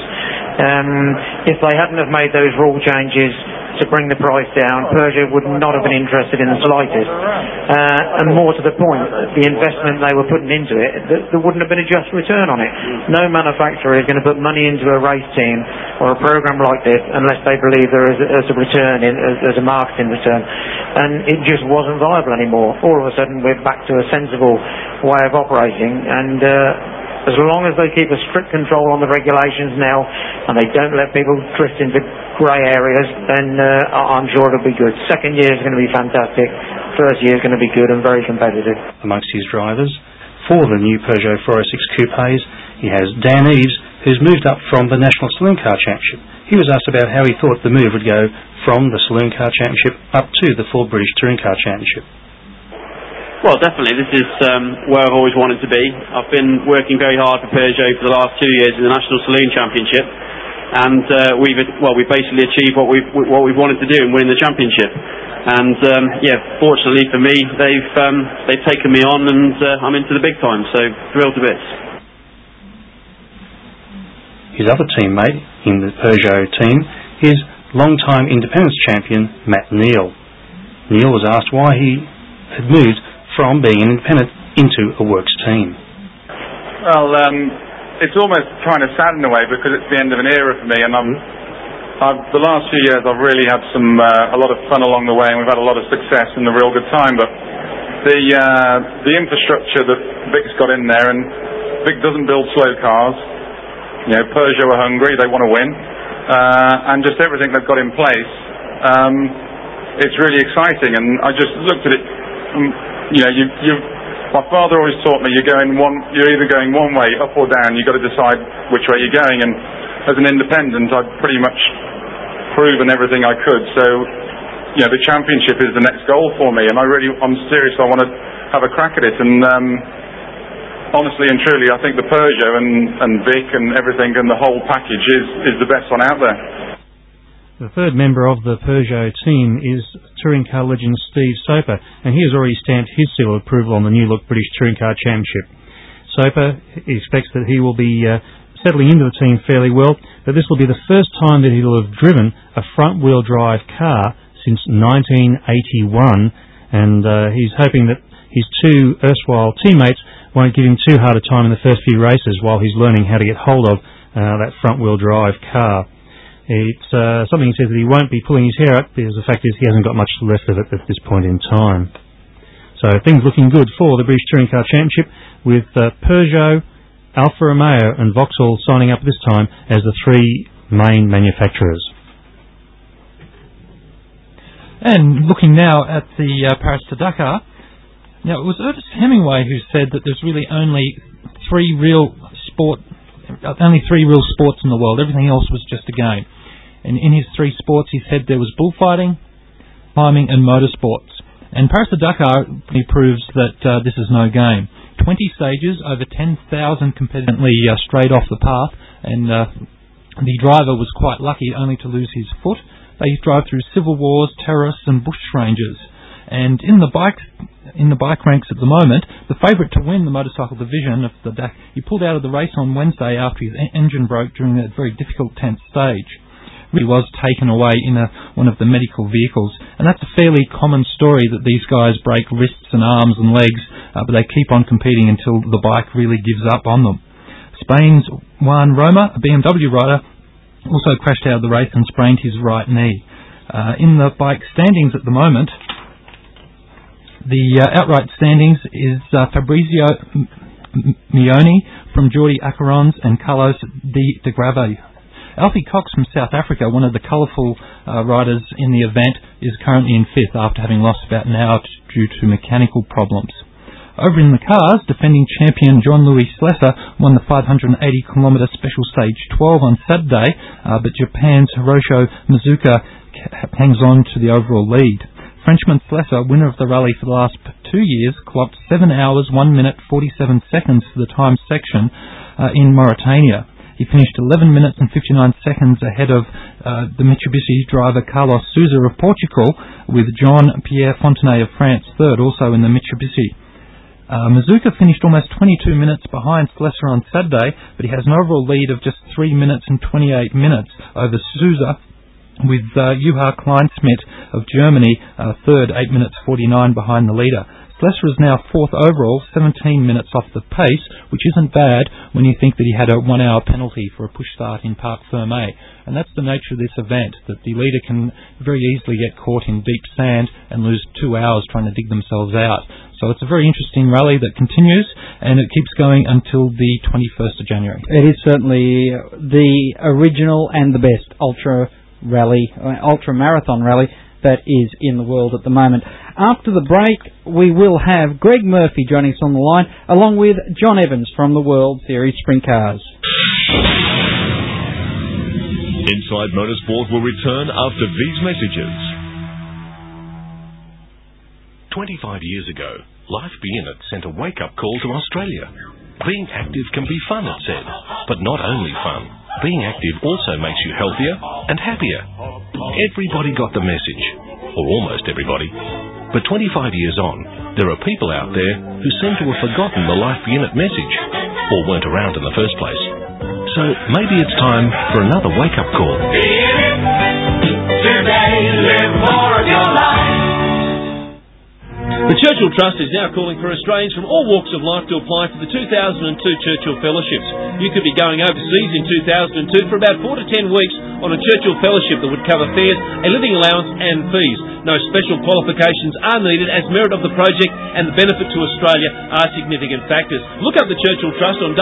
If they hadn't have made those rule changes to bring the price down, Peugeot would not have been interested in the slightest. And more to the point, the investment they were putting into it, there wouldn't have been a just return on it. No manufacturer is going to put money into a race team or a program like this unless they believe there is a return, as a marketing return. And it just wasn't viable anymore. All of a sudden, we're back to a sensible way of operating, and as long as they keep a strict control on the regulations now and they don't let people drift into grey areas, then I'm sure it'll be good. Second year is going to be fantastic. First year is going to be good and very competitive. Amongst his drivers for the new Peugeot 406 Coupes, he has Dan Eves, who's moved up from the National Saloon Car Championship. He was asked about how he thought the move would go from the Saloon Car Championship up to the full British Touring Car Championship. Well, definitely. This is where I've always wanted to be. I've been working very hard for Peugeot for the last 2 years in the National Saloon Championship, and we've basically achieved what we've wanted to do and win the championship. And fortunately for me, they've taken me on, and I'm into the big time. So thrilled to bits. His other teammate in the Peugeot team is long-time independence champion Matt Neal. Neal was asked why he had moved from being an independent into a works team. Well, it's almost kind of sad in a way because it's the end of an era for me, and the last few years I've really had a lot of fun along the way, and we've had a lot of success and a real good time. But the infrastructure that Vic's got in there, and Vic doesn't build slow cars. You know, Peugeot are hungry; they want to win, and just everything they've got in place. It's really exciting, and I just looked at it. My father always taught me you're either going one way, up or down. You've got to decide which way you're going. And as an independent, I've pretty much proven everything I could. So, the championship is the next goal for me, and I'm serious. I want to have a crack at it. And honestly and truly, I think the Peugeot and Vic and everything and the whole package is the best one out there. The third member of the Peugeot team is touring car legend Steve Soper, and he has already stamped his seal of approval on the new look British Touring Car Championship. Soper expects that he will be settling into the team fairly well, but this will be the first time that he will have driven a front-wheel drive car since 1981, and he's hoping that his two erstwhile teammates won't give him too hard a time in the first few races while he's learning how to get hold of that front-wheel drive car. It's something he says that he won't be pulling his hair out because the fact is he hasn't got much left of it at this point in time. So things looking good for the British Touring Car Championship with Peugeot, Alfa Romeo and Vauxhall signing up this time as the three main manufacturers. And looking now at the Paris to Dakar, now it was Ernest Hemingway who said that there's really only three real sports in the world. Everything else was just a game. And in his three sports, he said there was bullfighting, climbing, and motorsports. And Paris to Dakar proves that this is no game. 20 stages, over 10,000 competitively straight off the path, and the driver was quite lucky only to lose his foot. They drive through civil wars, terrorists, and bushrangers. And in the bike ranks at the moment, the favourite to win the motorcycle division of the Dakar, he pulled out of the race on Wednesday after his engine broke during that very difficult 10th stage. He was taken away in one of the medical vehicles, and that's a fairly common story that these guys break wrists and arms and legs, but they keep on competing until the bike really gives up on them. Spain's Juan Roma, a BMW rider, also crashed out of the race and sprained his right knee. In the bike standings at the moment, the outright standings is Fabrizio Mioni from Jordi Acarons and Carlos de Grave. Alfie Cox from South Africa, one of the colourful riders in the event, is currently in fifth after having lost about an hour due to mechanical problems. Over in the cars, defending champion Jean-Louis Slesser won the 580km Special Stage 12 on Saturday, but Japan's Hiroshi Mizuka hangs on to the overall lead. Frenchman Slesser, winner of the rally for the last 2 years, clocked 7 hours, 1 minute, 47 seconds for the time section in Mauritania. He finished 11 minutes and 59 seconds ahead of the Mitsubishi driver Carlos Souza of Portugal, with Jean-Pierre Fontenay of France third, also in the Mitsubishi. Mizuka finished almost 22 minutes behind Slesser on Saturday, but he has an overall lead of just 3 minutes and 28 minutes over Souza, with Juha Kleinsmith of Germany third, 8 minutes 49 behind the leader. Slesser is now fourth overall, 17 minutes off the pace, which isn't bad when you think that he had a 1 hour penalty for a push start in Parc Fermé. And that's the nature of this event, that the leader can very easily get caught in deep sand and lose 2 hours trying to dig themselves out. So it's a very interesting rally that continues, and it keeps going until the 21st of January. It is certainly the original and the best ultra marathon rally that is in the world at the moment. After the break, we will have Greg Murphy joining us on the line, along with John Evans from the World Series Sprint Cars. Inside Motorsport will return after these messages. 25 years ago, Life Be In It sent a wake-up call to Australia. Being active can be fun, it said, but not only fun. Being active also makes you healthier and happier. Everybody got the message, or almost everybody. But 25 years on, there are people out there who seem to have forgotten the Life Be In It message, or weren't around in the first place. So maybe it's time for another wake-up call. Be in it today, live more of your life. The Churchill Trust is now calling for Australians from all walks of life to apply for the 2002 Churchill Fellowships. You could be going overseas in 2002 for about 4 to 10 weeks on a Churchill Fellowship that would cover fares, a living allowance and fees. No special qualifications are needed as merit of the project and the benefit to Australia are significant factors. Look up the Churchill Trust on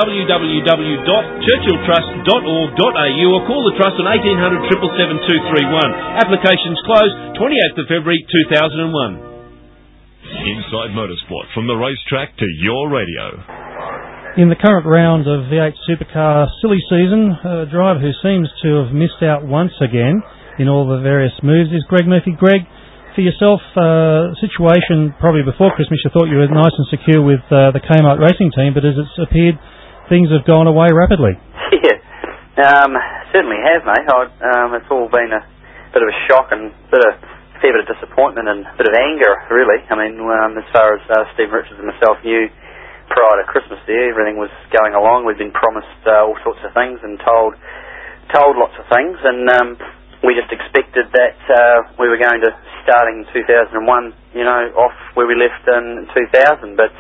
www.churchilltrust.org.au or call the Trust on 1800 777 231. Applications close 28th of February 2001. Inside Motorsport, from the racetrack to your radio. In the current round of V8 Supercar silly season, a driver who seems to have missed out once again in all the various moves is Greg Murphy. Greg, for yourself, situation probably before Christmas, you thought you were nice and secure with the Kmart racing team, but as it's appeared, things have gone away rapidly. Yeah, certainly have, mate. It's all been a bit of a shock and a fair bit of disappointment and a bit of anger, really. I mean, as far as Steve Richards and myself knew prior to Christmas there, everything was going along. We'd been promised all sorts of things and told lots of things, and we just expected that we were going to, starting in 2001, off where we left in 2000, but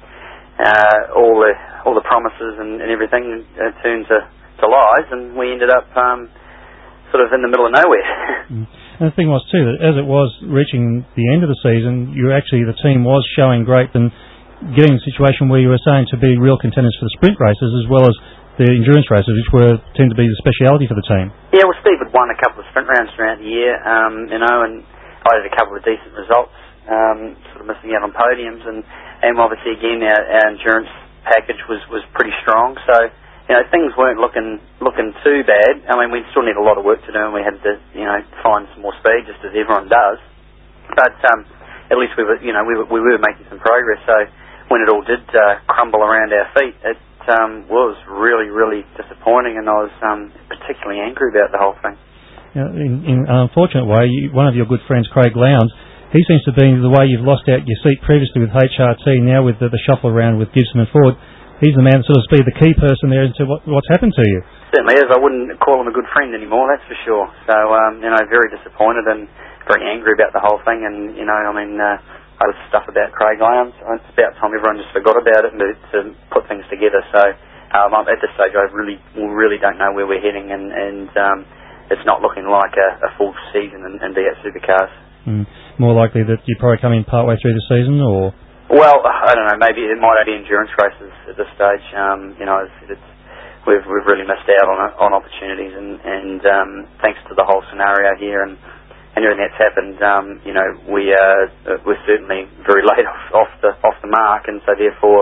all the promises and everything turned to lies, and we ended up sort of in the middle of nowhere. And the thing was, too, that as it was reaching the end of the season, the team was showing great and getting a situation where you were saying to be real contenders for the sprint races as well as the endurance races, which tend to be the speciality for the team. Yeah, well, Steve had won a couple of sprint rounds throughout the year, and I had a couple of decent results, sort of missing out on podiums, and obviously, again, our endurance package was pretty strong, so things weren't looking too bad. I mean, we still need a lot of work to do, and we had to, find some more speed, just as everyone does. But at least we were making some progress. So when it all did crumble around our feet, it was really, really disappointing, and I was particularly angry about the whole thing. In an unfortunate way, one of your good friends, Craig Lowndes, he seems to be the way you've lost out your seat previously with HRT, now with the shuffle around with Gibson and Ford. He's the man, sort of, be the key person there into what's happened to you. Certainly is. I wouldn't call him a good friend anymore, that's for sure. So, very disappointed and very angry about the whole thing. And, I was stuff about Craig Lowndes. It's about time everyone just forgot about it and to put things together. So, at this stage, I really don't know where we're heading, and it's not looking like a full season in V8 Supercars. More likely that you probably come in partway through the season, or? Well, I don't know. Maybe it might be endurance races at this stage. We've really missed out on opportunities, and thanks to the whole scenario here and everything that's happened, we're certainly very late off the mark, and so therefore,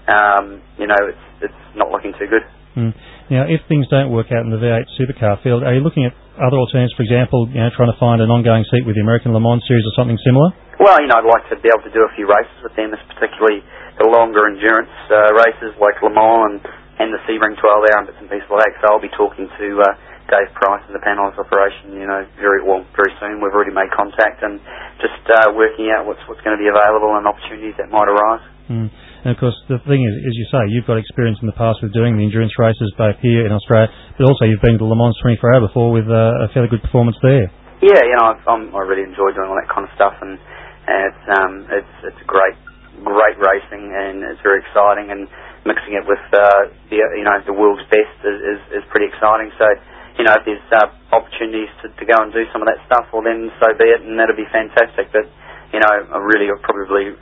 it's not looking too good. Now, if things don't work out in the V8 Supercar field, are you looking at other alternatives? For example, trying to find an ongoing seat with the American Le Mans Series or something similar? Well, I'd like to be able to do a few races with them, particularly the longer endurance races like Le Mans and the Sebring 12-hour and bits and pieces like that. So I'll be talking to Dave Price and the Panelist operation, very soon. We've already made contact and just working out what's going to be available and opportunities that might arise. And of course, the thing is, as you say, you've got experience in the past with doing the endurance races both here in Australia, but also you've been to Le Mans 24-hour before with a fairly good performance there. Yeah, I really enjoy doing all that kind of stuff, and it's great racing, and it's very exciting, and mixing it with the world's best is pretty exciting. So, if there's opportunities to go and do some of that stuff, well then so be it, and that'll be fantastic. But I really probably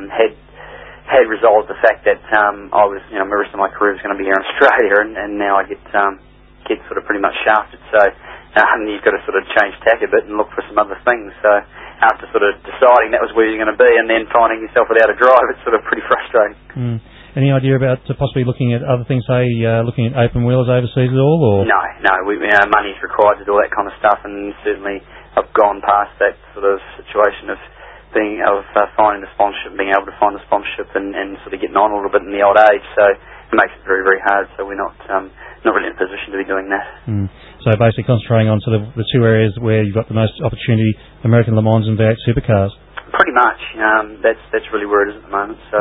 had resolved the fact that I was, the rest of my career was going to be here in Australia, and now I get sort of pretty much shafted. So you've got to sort of change tack a bit and look for some other things. So after sort of deciding that was where you're going to be, and then finding yourself without a drive, it's sort of pretty frustrating. Any idea about possibly looking at other things, say looking at open wheels overseas at all? Or? No. Money's required to do all that kind of stuff, and certainly I've gone past that sort of situation of finding the sponsorship, being able to find the sponsorship, and sort of getting on a little bit in the old age. So it makes it very, very hard. So we're not really in a position to be doing that. So basically concentrating on sort of the two areas where you've got the most opportunity: American Le Mans and V8 supercars. Pretty much. That's really where it is at the moment. So.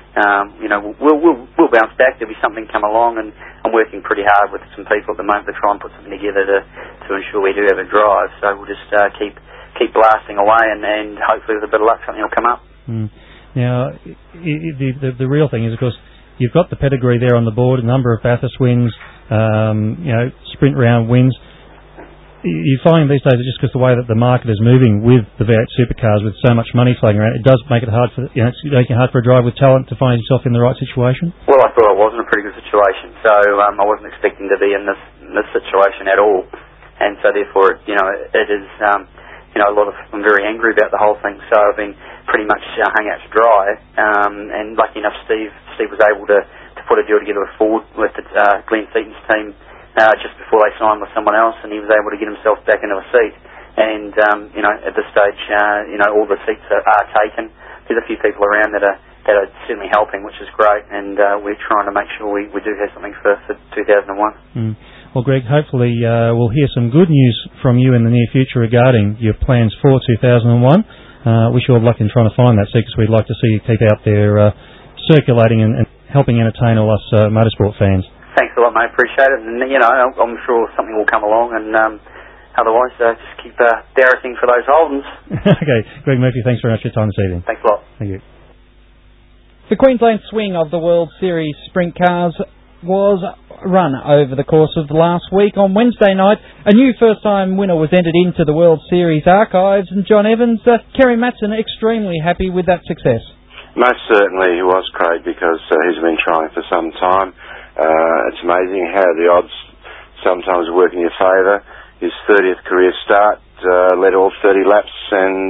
We'll bounce back. There'll be something come along, and I'm working pretty hard with some people at the moment to try and put something together to ensure we do have a drive. So we'll just keep blasting away, and hopefully with a bit of luck something will come up. Now, the real thing is, of course, you've got the pedigree there on the board, a number of Bathurst wins, sprint round wins. You find these days, just because the way that the market is moving with the V8 supercars, with so much money flowing around, it does make it hard for it's making it hard for a driver with talent to find himself in the right situation. Well, I thought I was in a pretty good situation, so I wasn't expecting to be in this situation at all, and so therefore, it is, a lot of I'm very angry about the whole thing. So I've been pretty much hung out to dry, and lucky enough, Steve was able to put a deal together with Ford with Glenn Seaton's team. Just before they signed with someone else, and he was able to get himself back into a seat. And at this stage, all the seats are taken. There's a few people around that are certainly helping, which is great. And we're trying to make sure we do have something for 2001. Well, Greg, hopefully we'll hear some good news from you in the near future regarding your plans for 2001. Wish you all luck in trying to find that seat, because we'd like to see you keep out there circulating and helping entertain all us motorsport fans. Thanks a lot, mate. Appreciate it. And, I'm sure something will come along, and otherwise, just keep barracking for those Holdens. Okay. Greg Murphy, thanks very much for your time this evening. Thanks a lot. Thank you. The Queensland swing of the World Series sprint cars was run over the course of the last week. On Wednesday night, a new first-time winner was entered into the World Series archives, and John Evans, Kerry Matson, extremely happy with that success. Most certainly he was, Craig, because he's been trying for some time. It's amazing how the odds sometimes work in your favour. His 30th career start led all 30 laps, and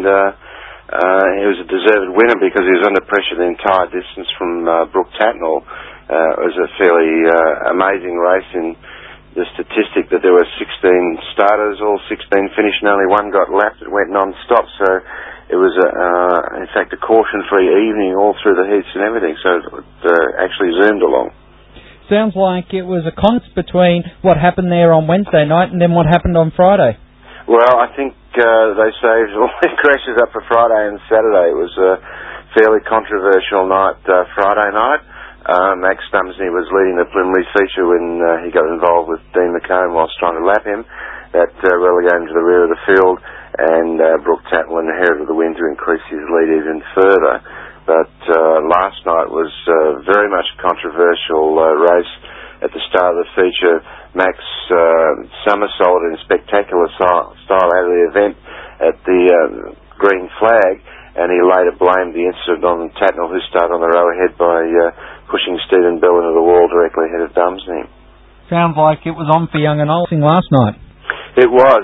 he was a deserved winner because he was under pressure the entire distance from Brooke Tatnall. It was a fairly amazing race in the statistic that there were 16 starters, all 16 finished, and only one got lapped. It went non-stop, so it was, in fact, a caution-free evening all through the heats and everything, so it actually zoomed along. Sounds like it was a contrast between what happened there on Wednesday night and then what happened on Friday. Well, I think they saved all their crashes up for Friday and Saturday. It was a fairly controversial night, Friday night. Max Dumsney was leading the preliminary feature when he got involved with Dean McComb whilst trying to lap him. That relegated him to the rear of the field, and Brooke Tatnall inherited the win to increase his lead even further. But last night was very much a controversial race. At the start of the feature, Max somersaulted in spectacular style out of the event at the green flag, and he later blamed the incident on Tatnall, who started on the row ahead by pushing Stephen Bell into the wall directly ahead of Dumsney. Sounds like it was on for Young and Olsing last night. It was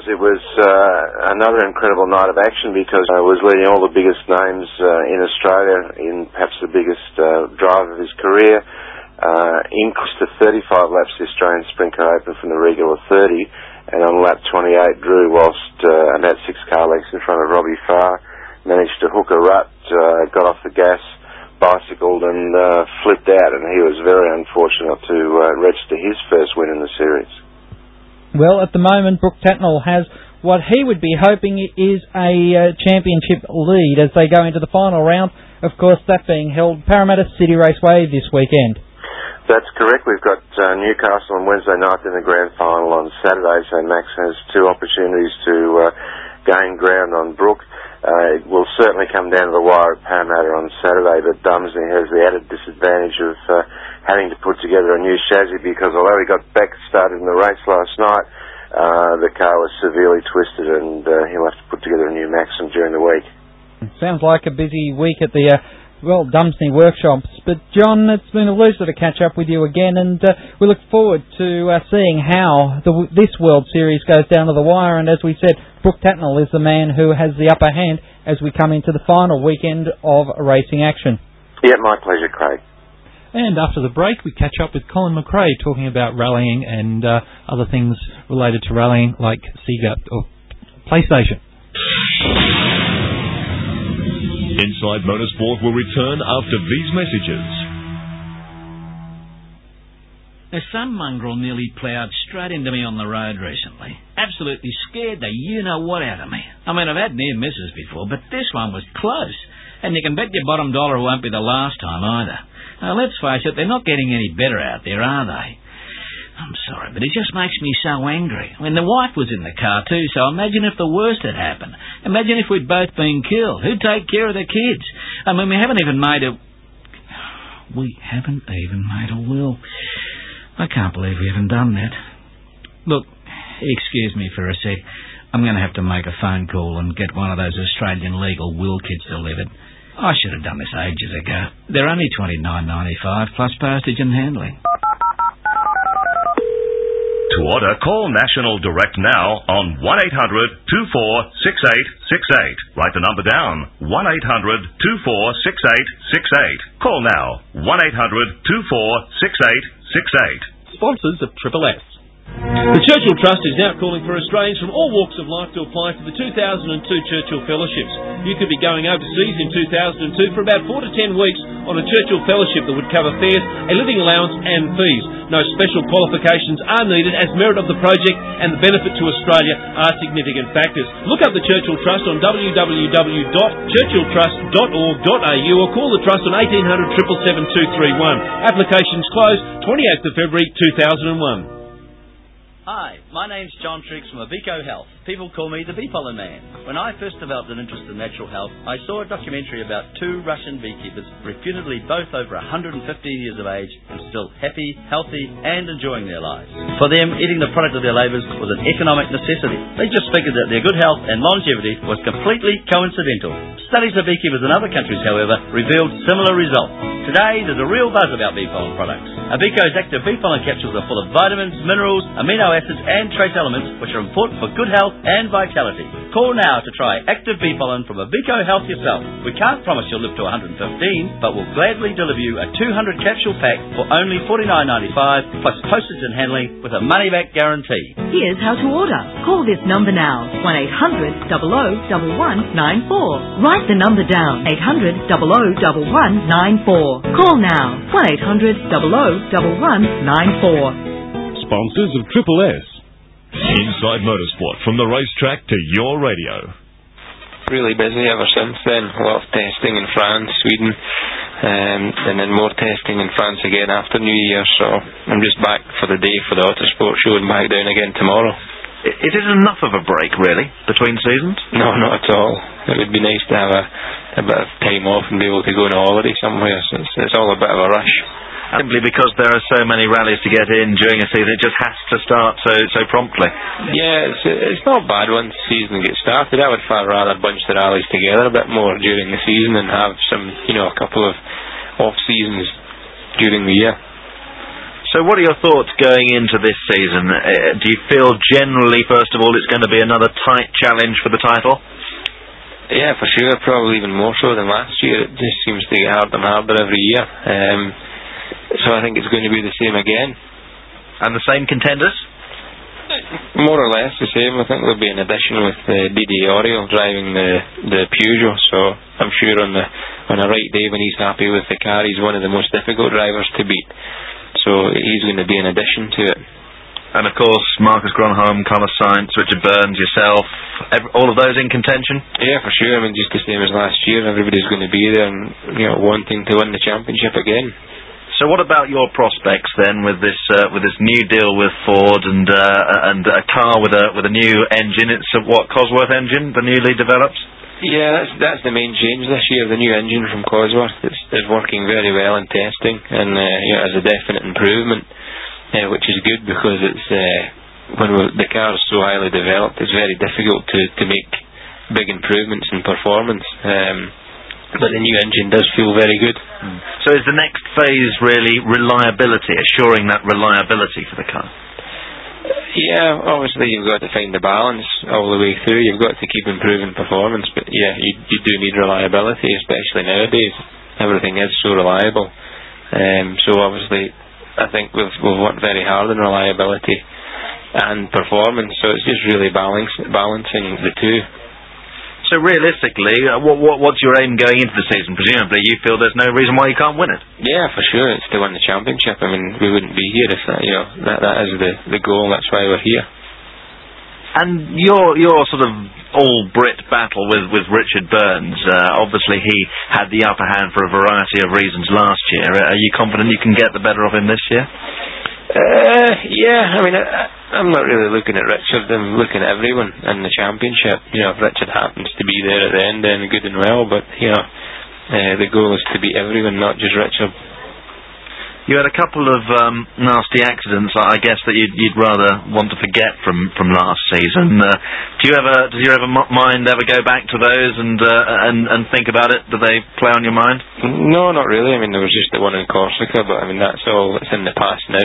another incredible night of action, because I was leading all the biggest names in Australia, in perhaps the biggest drive of his career. Increased to 35 laps, the Australian Sprint Car Open from the regular 30, and on lap 28, Drew, whilst about 6 car lengths in front of Robbie Farr, managed to hook a rut, got off the gas, bicycled and flipped out, and he was very unfortunate to register his first win in the series. Well, at the moment, Brooke Tatnall has what he would be hoping is a championship lead as they go into the final round. Of course, that being held Parramatta City Raceway this weekend. That's correct. We've got Newcastle on Wednesday night in the grand final on Saturday, so Max has 2 opportunities to gain ground on Brooke. It will certainly come down to the wire at Parramatta on Saturday, but Dumsney has the added disadvantage of having to put together a new chassis, because although he got back started in the race last night, the car was severely twisted, and he'll have to put together a new Maxim during the week. Sounds like a busy week at the Dumsney workshops. But John, it's been a pleasure to catch up with you again, and we look forward to seeing how this World Series goes down to the wire. And as we said, Brooke Tatnall is the man who has the upper hand as we come into the final weekend of racing action. Yeah, my pleasure, Craig. And after the break, we catch up with Colin McRae talking about rallying and other things related to rallying, like Sega or PlayStation. Inside Motorsport will return after these messages. Some mongrel nearly ploughed straight into me on the road recently. Absolutely scared the you-know-what out of me. I mean, I've had near misses before, but this one was close. And you can bet your bottom dollar it won't be the last time either. Now, let's face it, they're not getting any better out there, are they? I'm sorry, but it just makes me so angry. I mean, the wife was in the car too, so imagine if the worst had happened. Imagine if we'd both been killed. Who'd take care of the kids? I mean, we haven't even made a will. I can't believe we haven't done that. Look, excuse me for a sec. I'm going to have to make a phone call and get one of those Australian legal will kits delivered. I should have done this ages ago. They're only $29.95 plus postage and handling. To order, call National Direct now on 1-800-246868. Write the number down, 1-800-246868. Call now, 1-800-246868. Sponsors of Triple S. The Churchill Trust is now calling for Australians from all walks of life to apply for the 2002 Churchill Fellowships. You could be going overseas in 2002 for about 4 to 10 weeks on a Churchill Fellowship that would cover fares, a living allowance and fees. No special qualifications are needed as merit of the project and the benefit to Australia are significant factors. Look up the Churchill Trust on www.churchilltrust.org.au or call the Trust on 1800 777 231. Applications closed 28th of February 2001. Hi, my name's John Triggs from Avico Health. People call me the Bee Pollen Man. When I first developed an interest in natural health, I saw a documentary about 2 Russian beekeepers, reputedly both over 115 years of age and still happy, healthy and enjoying their lives. For them, eating the product of their labours was an economic necessity. They just figured that their good health and longevity was completely coincidental. Studies of beekeepers in other countries, however, revealed similar results. Today, there's a real buzz about bee pollen products. Avico's active bee pollen capsules are full of vitamins, minerals, amino acids and trace elements which are important for good health and vitality. Call now to try active bee pollen from Avico Health yourself. We can't promise you'll live to 115, but we'll gladly deliver you a 200 capsule pack for only $49.95 plus postage and handling with a money-back guarantee. Here's how to order. Call this number now, 1-800-001194. Write the number down, 800-001194. Call now, 1-800-001194. Sponsors of Triple S. Inside Motorsport, from the racetrack to your radio. Really busy ever since then. A lot of testing in France, Sweden, and then more testing in France again after New Year. So I'm just back for the day for the Autosport show and back down again tomorrow. Is it enough of a break, really, between seasons? No, not at all. It would be nice to have a bit of time off and be able to go on a holiday somewhere. So it's all a bit of a rush. Simply because there are so many rallies to get in during a season, it just has to start so promptly. Yeah, it's not bad once the season gets started. I would far rather bunch the rallies together a bit more during the season and have some, a couple of off seasons during the year. So what are your thoughts going into this season? Do you feel generally, first of all, it's going to be another tight challenge for the title? Yeah, for sure. Probably even more so than last year. It just seems to get harder and harder every year. So I think it's going to be the same again. And the same contenders? More or less the same. I think there'll be an addition with Didier Auriol driving the Peugeot. So I'm sure on a right day when he's happy with the car, he's one of the most difficult drivers to beat. So he's going to be an addition to it. And of course, Marcus Gronholm, Carlos Sainz, Richard Burns, yourself, all of those in contention? Yeah, for sure. I mean, just the same as last year. Everybody's going to be there and wanting to win the championship again. So what about your prospects then with this new deal with Ford and a car with a new engine? It's a Cosworth engine, the newly developed? Yeah, that's the main change this year. The new engine from Cosworth is working very well in testing and is a definite improvement, which is good because it's when the car is so highly developed, it's very difficult to make big improvements in performance. But the new engine does feel very good. So is the next phase really reliability, assuring that reliability for the car? Yeah, obviously you've got to find the balance all the way through. You've got to keep improving performance, but yeah, you do need reliability, especially nowadays. Everything is so reliable. So obviously I think we've worked very hard on reliability and performance, so it's just really balancing the two. So realistically, what's your aim going into the season? Presumably you feel there's no reason why you can't win it. Yeah, for sure. It's to win the championship. I mean, we wouldn't be here if that is the goal. That's why we're here. And your sort of all-Brit battle with Richard Burns, obviously he had the upper hand for a variety of reasons last year. Are you confident you can get the better of him this year? Yeah, I mean, I'm not really looking at Richard. I'm looking at everyone in the championship. If Richard happens to be there at the end, then good and well. But the goal is to beat everyone, not just Richard. You had a couple of nasty accidents, I guess, that you'd rather want to forget from last season. Does your mind ever go back to those and think about it? Do they play on your mind? No, not really. I mean, there was just the one in Corsica, but I mean that's all that's in the past now.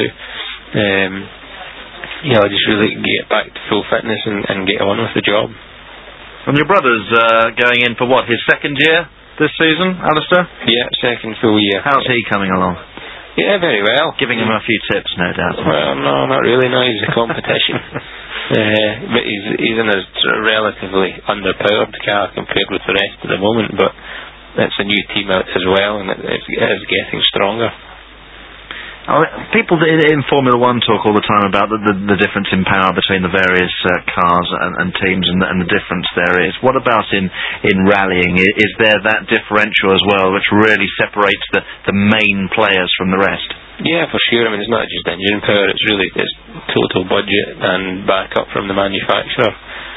Just really get back to full fitness and get on with the job. And your brother's going in for what, his second year this season, Alistair? Yeah, second full year. How's he coming along? Yeah, very well. Giving him a few tips, no doubt. Well, no, not really. No, he's a competition. But he's in a sort of relatively underpowered car compared with the rest at the moment, but it's a new team out as well, and it is getting stronger. People in Formula 1 talk all the time about the difference in power between the various cars and teams and the difference there is. What about in rallying? Is there that differential as well, which really separates the main players from the rest? Yeah, for sure. I mean, it's not just engine power, it's total budget and backup from the manufacturer.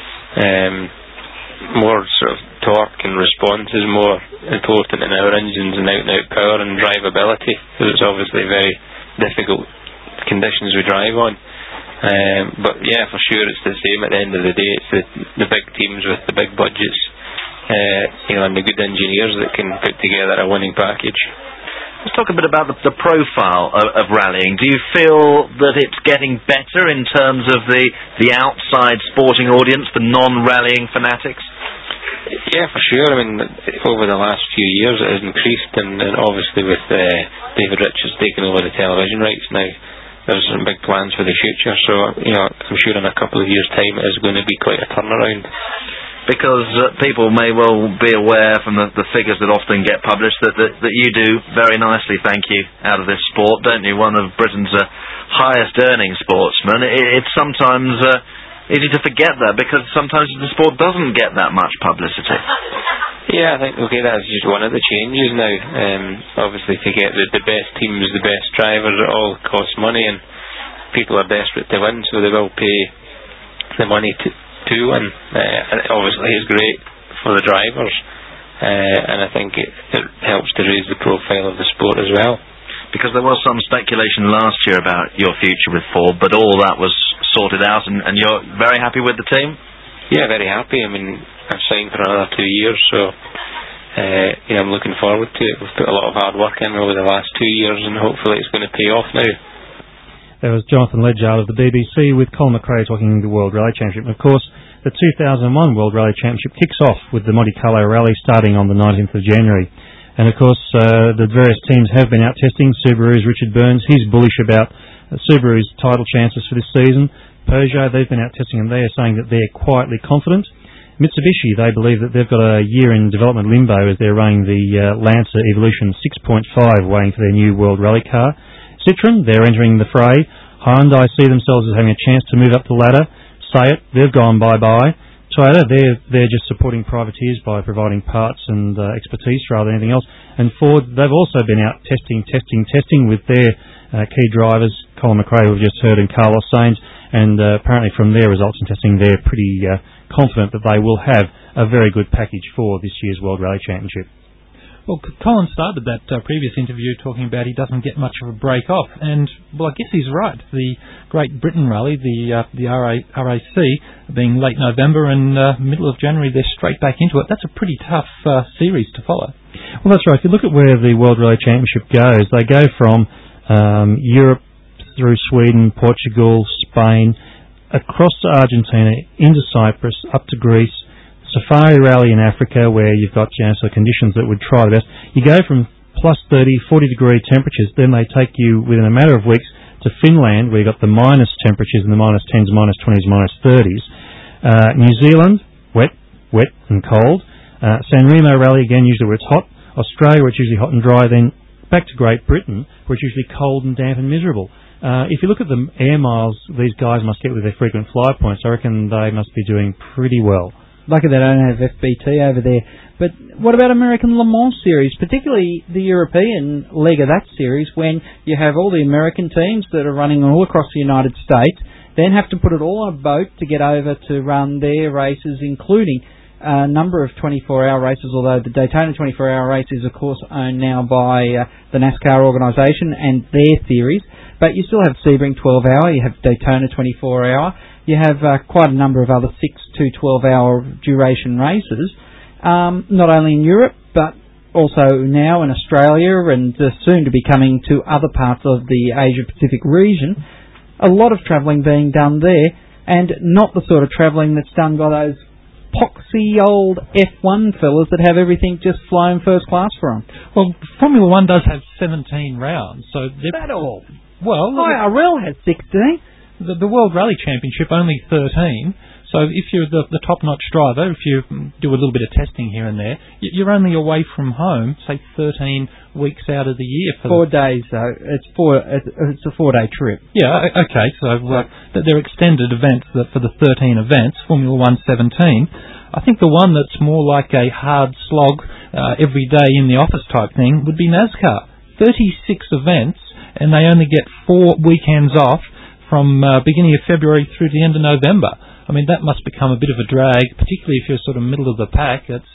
More sort of torque and response is more important in our engines than out-and-out power and drivability, because it's obviously very difficult conditions we drive on. But yeah, for sure it's the same at the end of the day. It's the big teams with the big budgets and the good engineers that can put together a winning package. Let's talk a bit about the profile of rallying. Do you feel that it's getting better in terms of the outside sporting audience, the non-rallying fanatics? Yeah, for sure. I mean, over the last few years it has increased, and obviously with David Richards taking over the television rights now, there's some big plans for the future. So, I'm sure in a couple of years' time it is going to be quite a turnaround. Because people may well be aware from the figures that often get published that you do very nicely, thank you, out of this sport, don't you? One of Britain's highest earning sportsmen. It's sometimes easy to forget that, because sometimes the sport doesn't get that much publicity. Yeah, I think, that's just one of the changes now. Obviously, to get the best teams, the best drivers, it all costs money, and people are desperate to win, so they will pay the money to win. And it obviously is great for the drivers, and I think it helps to raise the profile of the sport as well. Because there was some speculation last year about your future with Ford, but all that was sorted out, and you're very happy with the team? Yeah, very happy. I mean, I've signed for another 2 years, so I'm looking forward to it. We've put a lot of hard work in over the last 2 years, and hopefully it's going to pay off now. There was Jonathan Ledyard of the BBC with Colin McRae talking the World Rally Championship. And of course, the 2001 World Rally Championship kicks off with the Monte Carlo Rally starting on the 19th of January. And of course, the various teams have been out testing. Subaru's Richard Burns, he's bullish about Subaru's title chances for this season. Peugeot, they've been out testing and they are saying that they're quietly confident. Mitsubishi, they believe that they've got a year in development limbo as they're running the Lancer Evolution 6.5, waiting for their new World Rally car. Citroën, they're entering the fray. Hyundai see themselves as having a chance to move up the ladder. SEAT, they've gone bye-bye. Toyota, they're just supporting privateers by providing parts and expertise rather than anything else. And Ford, they've also been out testing with their key drivers, Colin McRae, who we've just heard, and Carlos Sainz. And apparently from their results in testing, they're pretty confident that they will have a very good package for this year's World Rally Championship. Well, Colin started that previous interview talking about he doesn't get much of a break off, and well, I guess he's right. The Great Britain Rally, the RAC, being late November and middle of January, they're straight back into it. That's a pretty tough series to follow. Well, that's right. If you look at where the World Rally Championship goes, they go from Europe through Sweden, Portugal, Spain, across to Argentina, into Cyprus, up to Greece, Safari Rally in Africa, where you've got so conditions that would try the best. You go from plus 30, 40 degree temperatures, then they take you within a matter of weeks to Finland, where you've got the minus temperatures and the minus 10s, minus 20s, minus 30s. New Zealand, wet. wet and cold. San Remo Rally, again, usually where it's hot. Australia, where it's usually hot and dry. Then back to Great Britain, where it's usually cold and damp and miserable. If you look at the air miles these guys must get with their frequent flyer points, I reckon they must be doing pretty well. Lucky they don't have FBT over there. But what about American Le Mans Series, particularly the European leg of that series, when you have all the American teams that are running all across the United States, then have to put it all on a boat to get over to run their races, including a number of 24-hour races, although the Daytona 24-hour race is, of course, owned now by the NASCAR organisation and their series. But you still have Sebring 12-hour, you have Daytona 24-hour, you have quite a number of other 6 to 12-hour duration races, not only in Europe, but also now in Australia and soon to be coming to other parts of the Asia-Pacific region. A lot of travelling being done there, and not the sort of travelling that's done by those poxy old F1 fellas that have everything just flying first class for them. Well, Formula One does have 17 rounds, so... That all? Well... IRL has 16. The World Rally Championship only 13, so if you're the top-notch driver, if you do a little bit of testing here and there, you're only away from home, say 13 weeks out of the year. For 4 days, though. It's a 4-day trip. Yeah, okay, so they're extended events for the 13 events, Formula 1 17. I think the one that's more like a hard slog, every day in the office type thing would be NASCAR. 36 events, and they only get 4 weekends off from beginning of February through to the end of November. I mean, that must become a bit of a drag, particularly if you're sort of middle of the pack. It's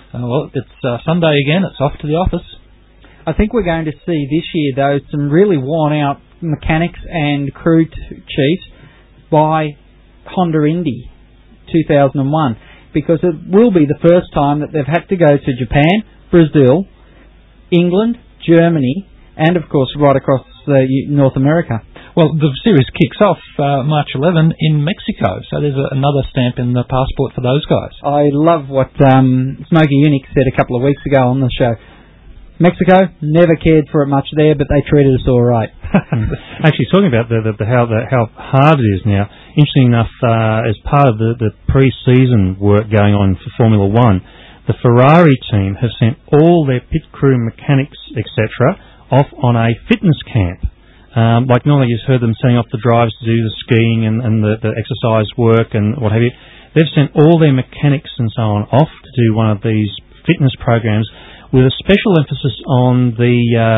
Sunday again, it's off to the office. I think we're going to see this year, though, some really worn-out mechanics and crew chiefs by Honda Indy 2001, because it will be the first time that they've had to go to Japan, Brazil, England, Germany, and, of course, right across North America. Well, the series kicks off March 11 in Mexico, so there's another stamp in the passport for those guys. I love what Smokey Unix said a couple of weeks ago on the show. Mexico, never cared for it much there, but they treated us all right. Actually, talking about how hard it is now, interesting enough, as part of the pre-season work going on for Formula One, the Ferrari team have sent all their pit crew mechanics, etc., off on a fitness camp. Like normally you've heard them sending off the drivers to do the skiing and the exercise work and what have you. They've sent all their mechanics and so on off to do one of these fitness programs with a special emphasis on the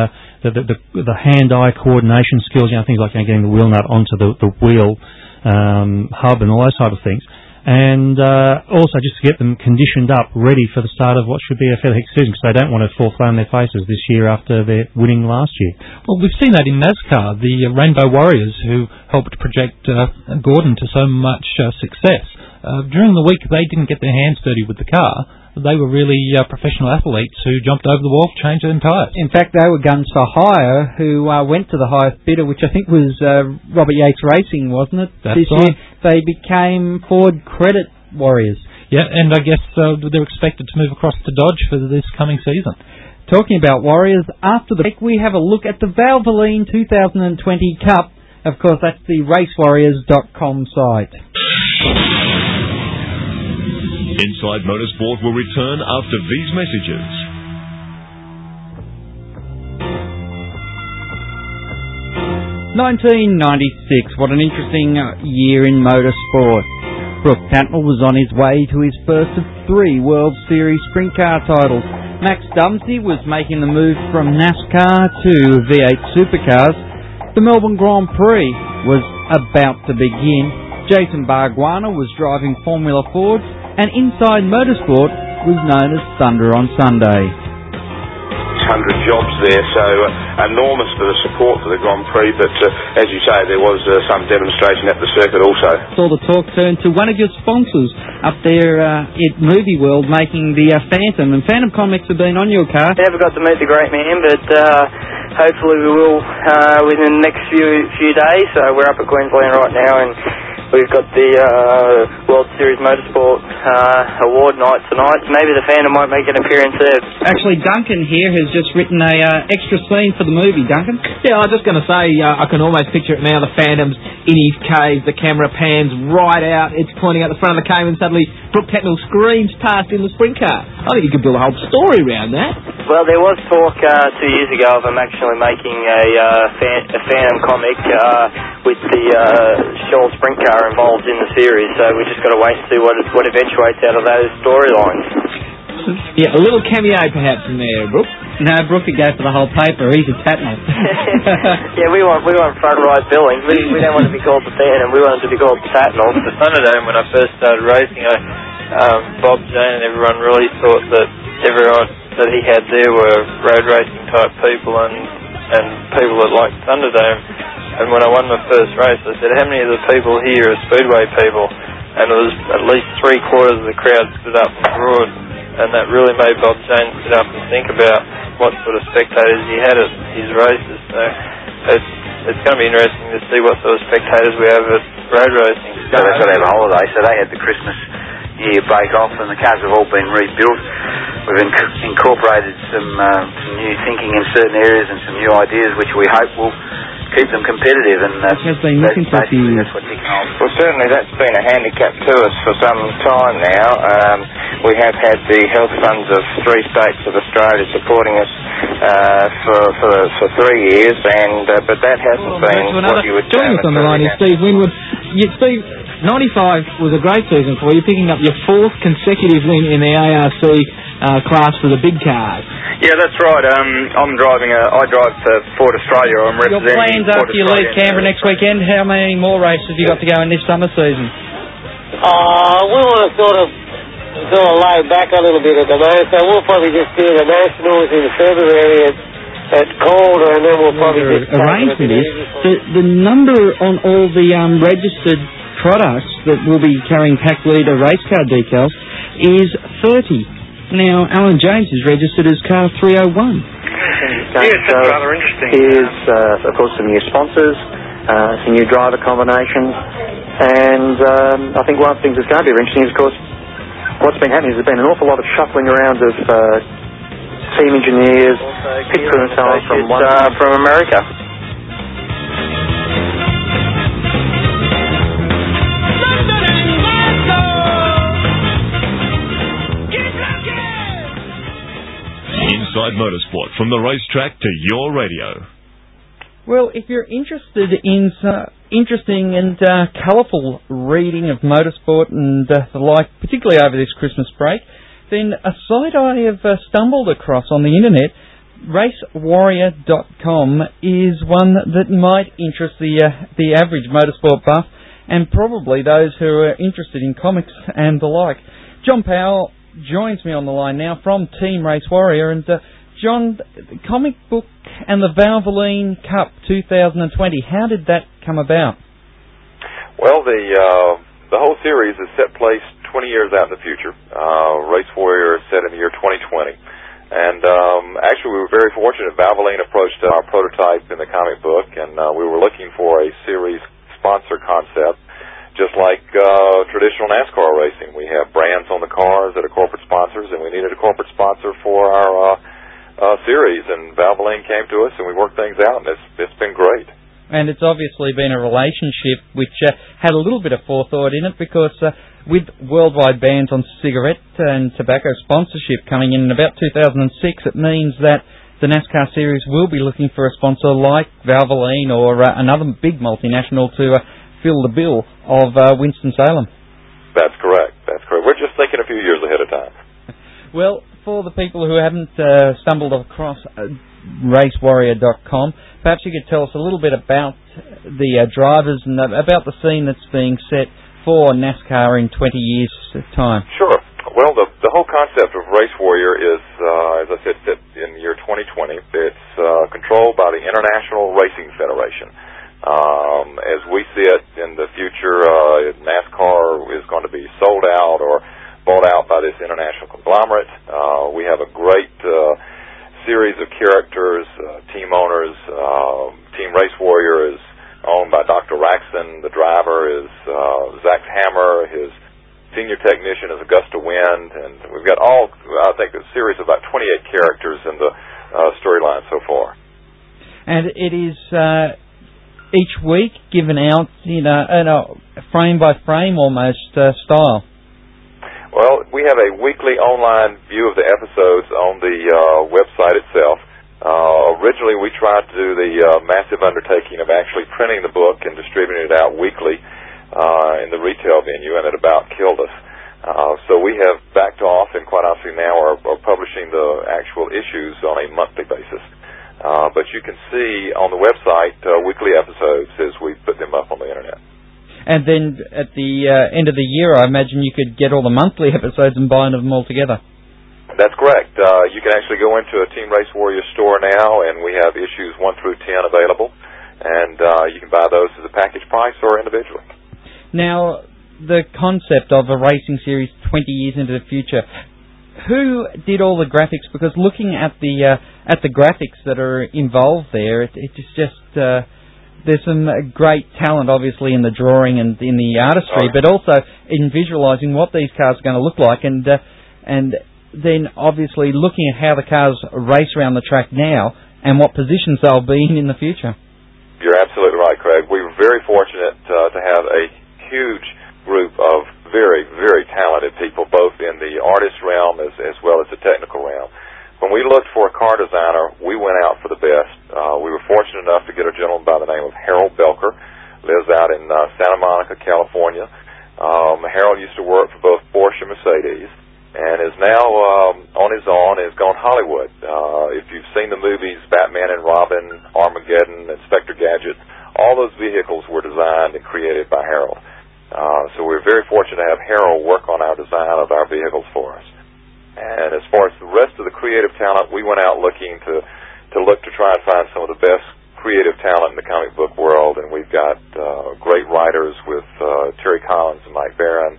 hand-eye coordination skills, things like getting the wheel nut onto the wheel hub and all those type of things. And also just to get them conditioned up, ready for the start of what should be a fairly hectic season, because they don't want to fall flat on their faces this year after their winning last year. Well, we've seen that in NASCAR, the Rainbow Warriors, who helped project Gordon to so much success. During the week, they didn't get their hands dirty with the car. They were really professional athletes who jumped over the wall, changed their tyres. In fact, they were guns for hire who went to the highest bidder, which I think was Robert Yates Racing, wasn't it? That's this right. year they became Ford Credit Warriors. Yeah, and I guess they're expected to move across to Dodge for this coming season. Talking about Warriors, after the break we have a look at the Valvoline 2020 Cup. Of course, that's the racewarriors.com site. Inside Motorsport will return after these messages. 1996, what an interesting year in motorsport. Brooke Tatnell was on his way to his first of 3 World Series sprint car titles. Max Dumsey was making the move from NASCAR to V8 supercars. The Melbourne Grand Prix was about to begin. Jason Bargwanna was driving Formula Fords, and Inside Motorsport was known as Thunder on Sunday. 100 jobs there, so enormous for the support for the Grand Prix, but as you say, there was some demonstration at the circuit also. Saw the talk turn to one of your sponsors up there at Movie World making the Phantom, and Phantom Comics have been on your car. Never got to meet the great man, but hopefully we will within the next few days. So we're up at Queensland right now, and we've got the World Series Motorsport award night tonight. Maybe the Phantom might make an appearance there. Actually, Duncan here has just written a extra scene for the movie. Duncan? Yeah, I was just going to say, I can almost picture it now. The Phantom's in his cave, the camera pans right out, it's pointing out the front of the cave, and suddenly Brooke Tatnell screams past in the sprint car. I think you could build a whole story around that. Well, there was talk 2 years ago of him actually making a Phantom comic with the Shaw sprint car involved in the series, so we just got to wait and see what eventuates out of those storylines. Yeah, a little cameo perhaps in there, Brooke. No, Brooke could go for the whole paper. He's a Tatnell. Yeah, we want front right billing. We don't want to be called the Phantom. We want it to be called the Tatnell. The Thunderdome, when I first started racing, Bob Jane and everyone really thought that everyone that he had there were road racing type people and people that liked Thunderdome. And when I won my first race, I said, how many of the people here are Speedway people? And it was at least 3/4 of the crowd stood up and roared. And that really made Bob Jane sit up and think about what sort of spectators he had at his races. So it's going to be interesting to see what sort of spectators we have at road racing. So they've got to have a holiday, so they had the Christmas year break off and the cars have all been rebuilt. We've incorporated some new thinking in certain areas and some new ideas which we hope will keep them competitive, and that's what ticking on. Well, certainly that's been a handicap to us for some time now. We have had the health funds of 3 states of Australia supporting us for 3 years, but that hasn't been what you would term. Joining us on the line is Steve Winwood. Steve, 95 was a great season for you, picking up your 4th consecutive win in the ARC class for the big cars. Yeah, that's right. I drive for Ford Australia. I'm representing your plans after you leave Canberra next weekend, how many more races have you got to go in this summer season? We want to sort of lay back a little bit at the moment, so we'll probably just do the Nationals in February at Calder, and then we'll probably just arrangement is the number on all the registered products that will be carrying pack leader race car decals is 30. Now, Alan James is registered as car 301. Yes, that's rather interesting. Here's, of course, some new sponsors, some new driver combinations, and I think one of the things that's going to be interesting is, of course, what's been happening is there's been an awful lot of shuffling around of team engineers, pit crew and so on from America. Inside Motorsport, from the racetrack to your radio. Well, if you're interested in interesting and colourful reading of motorsport and the like, particularly over this Christmas break, then a site I have stumbled across on the internet, racewarrior.com, is one that might interest the average motorsport buff and probably those who are interested in comics and the like. John Powell joins me on the line now from Team Race Warrior, and John, the comic book and the Valvoline Cup 2020, how did that come about? Well, the whole series is set place 20 years out in the future. Race Warrior is set in the year 2020, and actually we were very fortunate. Valvoline approached our prototype in the comic book, and we were looking for a series sponsor concept. Just like traditional NASCAR racing, we have brands on the cars that are corporate sponsors, and we needed a corporate sponsor for our series. And Valvoline came to us, and we worked things out, and it's been great. And it's obviously been a relationship which had a little bit of forethought in it, because with worldwide bans on cigarette and tobacco sponsorship coming in about 2006, it means that the NASCAR series will be looking for a sponsor like Valvoline or another big multinational to fill the bill of Winston-Salem. That's correct. We're just thinking a few years ahead of time. Well, for the people who haven't stumbled across racewarrior.com, perhaps you could tell us a little bit about the drivers and about the scene that's being set for NASCAR in 20 years' time. Sure. Well, the whole concept of Race Warrior is, as I said, set in the year 2020. It's controlled by the International Racing Federation. As we see it in the future, NASCAR is going to be sold out or bought out by this international conglomerate. We have a great series of characters, team owners. Team Race Warrior is owned by Dr. Raxon. The driver is Zach Hammer. His senior technician is Augusta Wind, and we've got I think, a series of about 28 characters in the storyline so far. And it is each week given out in a frame-by-frame almost style. Well, we have a weekly online view of the episodes on the website itself. Originally, we tried to do the massive undertaking of actually printing the book and distributing it out weekly in the retail venue, and it about killed us. So we have backed off, and quite honestly now are publishing the actual issues on a monthly basis. But you can see on the website weekly episodes as we put them up on the Internet. And then at the end of the year, I imagine you could get all the monthly episodes and bind them all together. That's correct. You can actually go into a Team Race Warrior store now, and we have issues 1 through 10 available, and you can buy those as a package price or individually. Now, the concept of a racing series 20 years into the future, who did all the graphics? Because looking at the graphics that are involved there, it's just there's some great talent, obviously, in the drawing and in the artistry, but also in visualising what these cars are going to look like, and then obviously looking at how the cars race around the track now and what positions they'll be in the future. You're absolutely right, Craig. We were very fortunate to have a huge group of very, very talented people, both in the artist realm as well as the technical realm. When we looked for a car designer, we went out for the best. We were fortunate enough to get a gentleman by the name of Harold Belker, lives out in Santa Monica, California. Harold used to work for both Porsche and Mercedes, and is now on his own and has gone Hollywood. If you've seen the movies Batman and Robin, Armageddon, Inspector Gadget, all those vehicles were designed and created by Harold. So we're very fortunate to have Harold work on our design of our vehicles for us. And as far as the rest of the creative talent, we went out looking to try and find some of the best creative talent in the comic book world, and we've got great writers with Terry Collins and Mike Barron,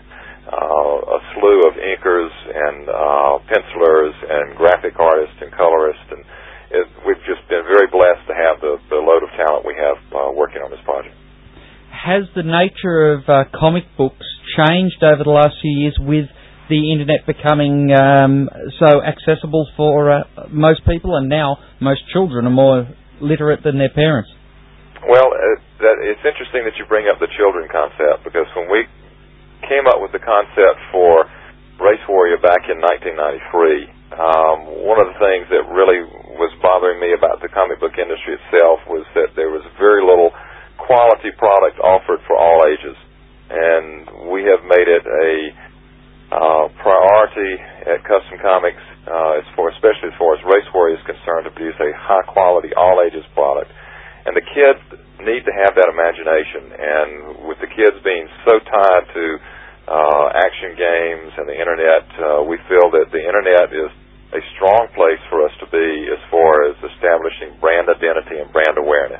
a slew of inkers and pencilers and graphic artists and colorists, and we've just been very blessed to have the load of talent we have working on this project. Has the nature of comic books changed over the last few years with the internet becoming so accessible for most people, and now most children are more literate than their parents? Well, it's interesting that you bring up the children concept, because when we came up with the concept for Race Warrior back in 1993, one of the things that really was bothering me about the comic book industry itself was that there was very little quality product offered for all ages. And we have made it a priority at Custom Comics, especially as far as Race Warrior is concerned, to produce a high-quality, all-ages product. And the kids need to have that imagination. And with the kids being so tied to action games and the Internet, we feel that the Internet is a strong place for us to be as far as establishing brand identity and brand awareness.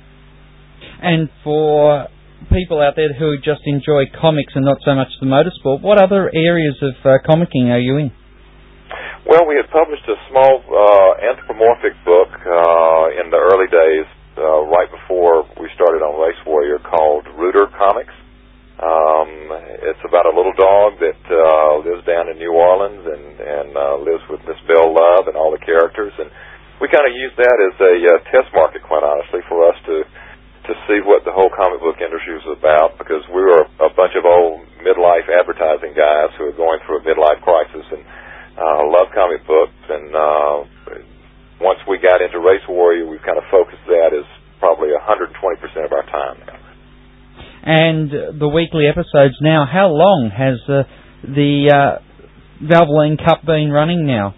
And for people out there who just enjoy comics and not so much the motorsport, what other areas of comicking are you in? Well, we had published a small anthropomorphic book in the early days, right before we started on Race Warrior, called Rooter Comics. It's about a little dog that lives down in New Orleans and lives with Miss Belle Love and all the characters. And we kind of used that as a test market, quite honestly, for us to see what the whole comic book industry was about, because we were a bunch of old midlife advertising guys who were going through a midlife crisis and loved comic books. And once we got into Race Warrior, we've kind of focused that as probably 120% of our time now. And the weekly episodes now, how long has the Valvoline Cup been running now?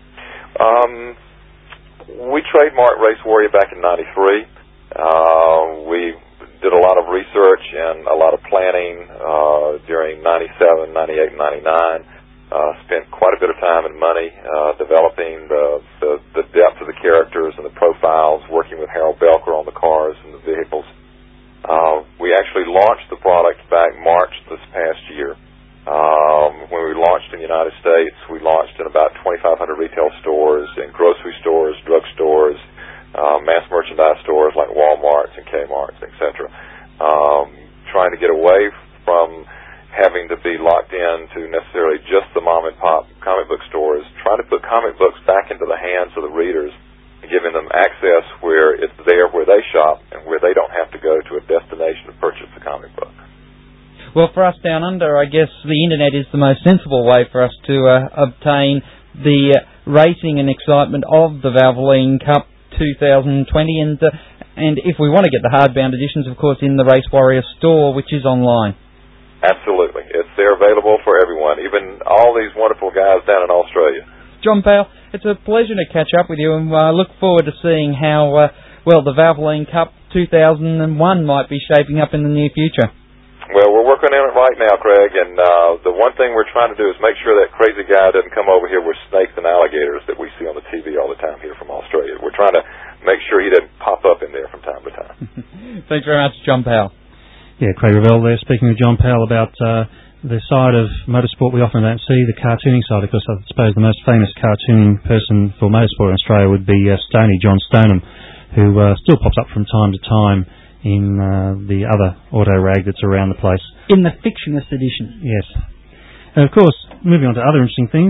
We trademarked Race Warrior back in '93. We did a lot of research and a lot of planning during '97, '98, and '99. Spent quite a bit of time and money developing the depth of the characters and the profiles, working with Harold Belker on the cars and the vehicles. We actually launched the product back March this past year. When we launched in the United States, we launched in about 2,500 retail stores, in grocery stores, drug stores, mass merchandise stores like Walmart and Kmart. Kmarts, etc. Trying to get away from having to be locked into necessarily just the mom and pop comic book stores, trying to put comic books back into the hands of the readers and giving them access where it's there where they shop and where they don't have to go to a destination to purchase the comic book. Well, for us down under, I guess the internet is the most sensible way for us to obtain the racing and excitement of the Valvoline Cup 2020, and if we want to get the hardbound editions, of course, in the Race Warrior store, which is online. Absolutely. They're available for everyone, even all these wonderful guys down in Australia. John Powell, it's a pleasure to catch up with you, and I look forward to seeing how, the Valvoline Cup 2001 might be shaping up in the near future. Well, we're working on it right now, Craig, and the one thing we're trying to do is make sure that crazy guy doesn't come over here with snakes and alligators that we see on the TV all the time here from Australia. We're trying to make sure he doesn't pop up in there from time to time. Thanks very much, John Powell. Yeah, Craig Revell there, speaking with John Powell about the side of motorsport we often don't see, the cartooning side. Of course, I suppose the most famous cartooning person for motorsport in Australia would be Stoney, John Stoneham, who still pops up from time to time in the other auto rag that's around the place. In the Fictionist edition. Yes. And of course, moving on to other interesting things,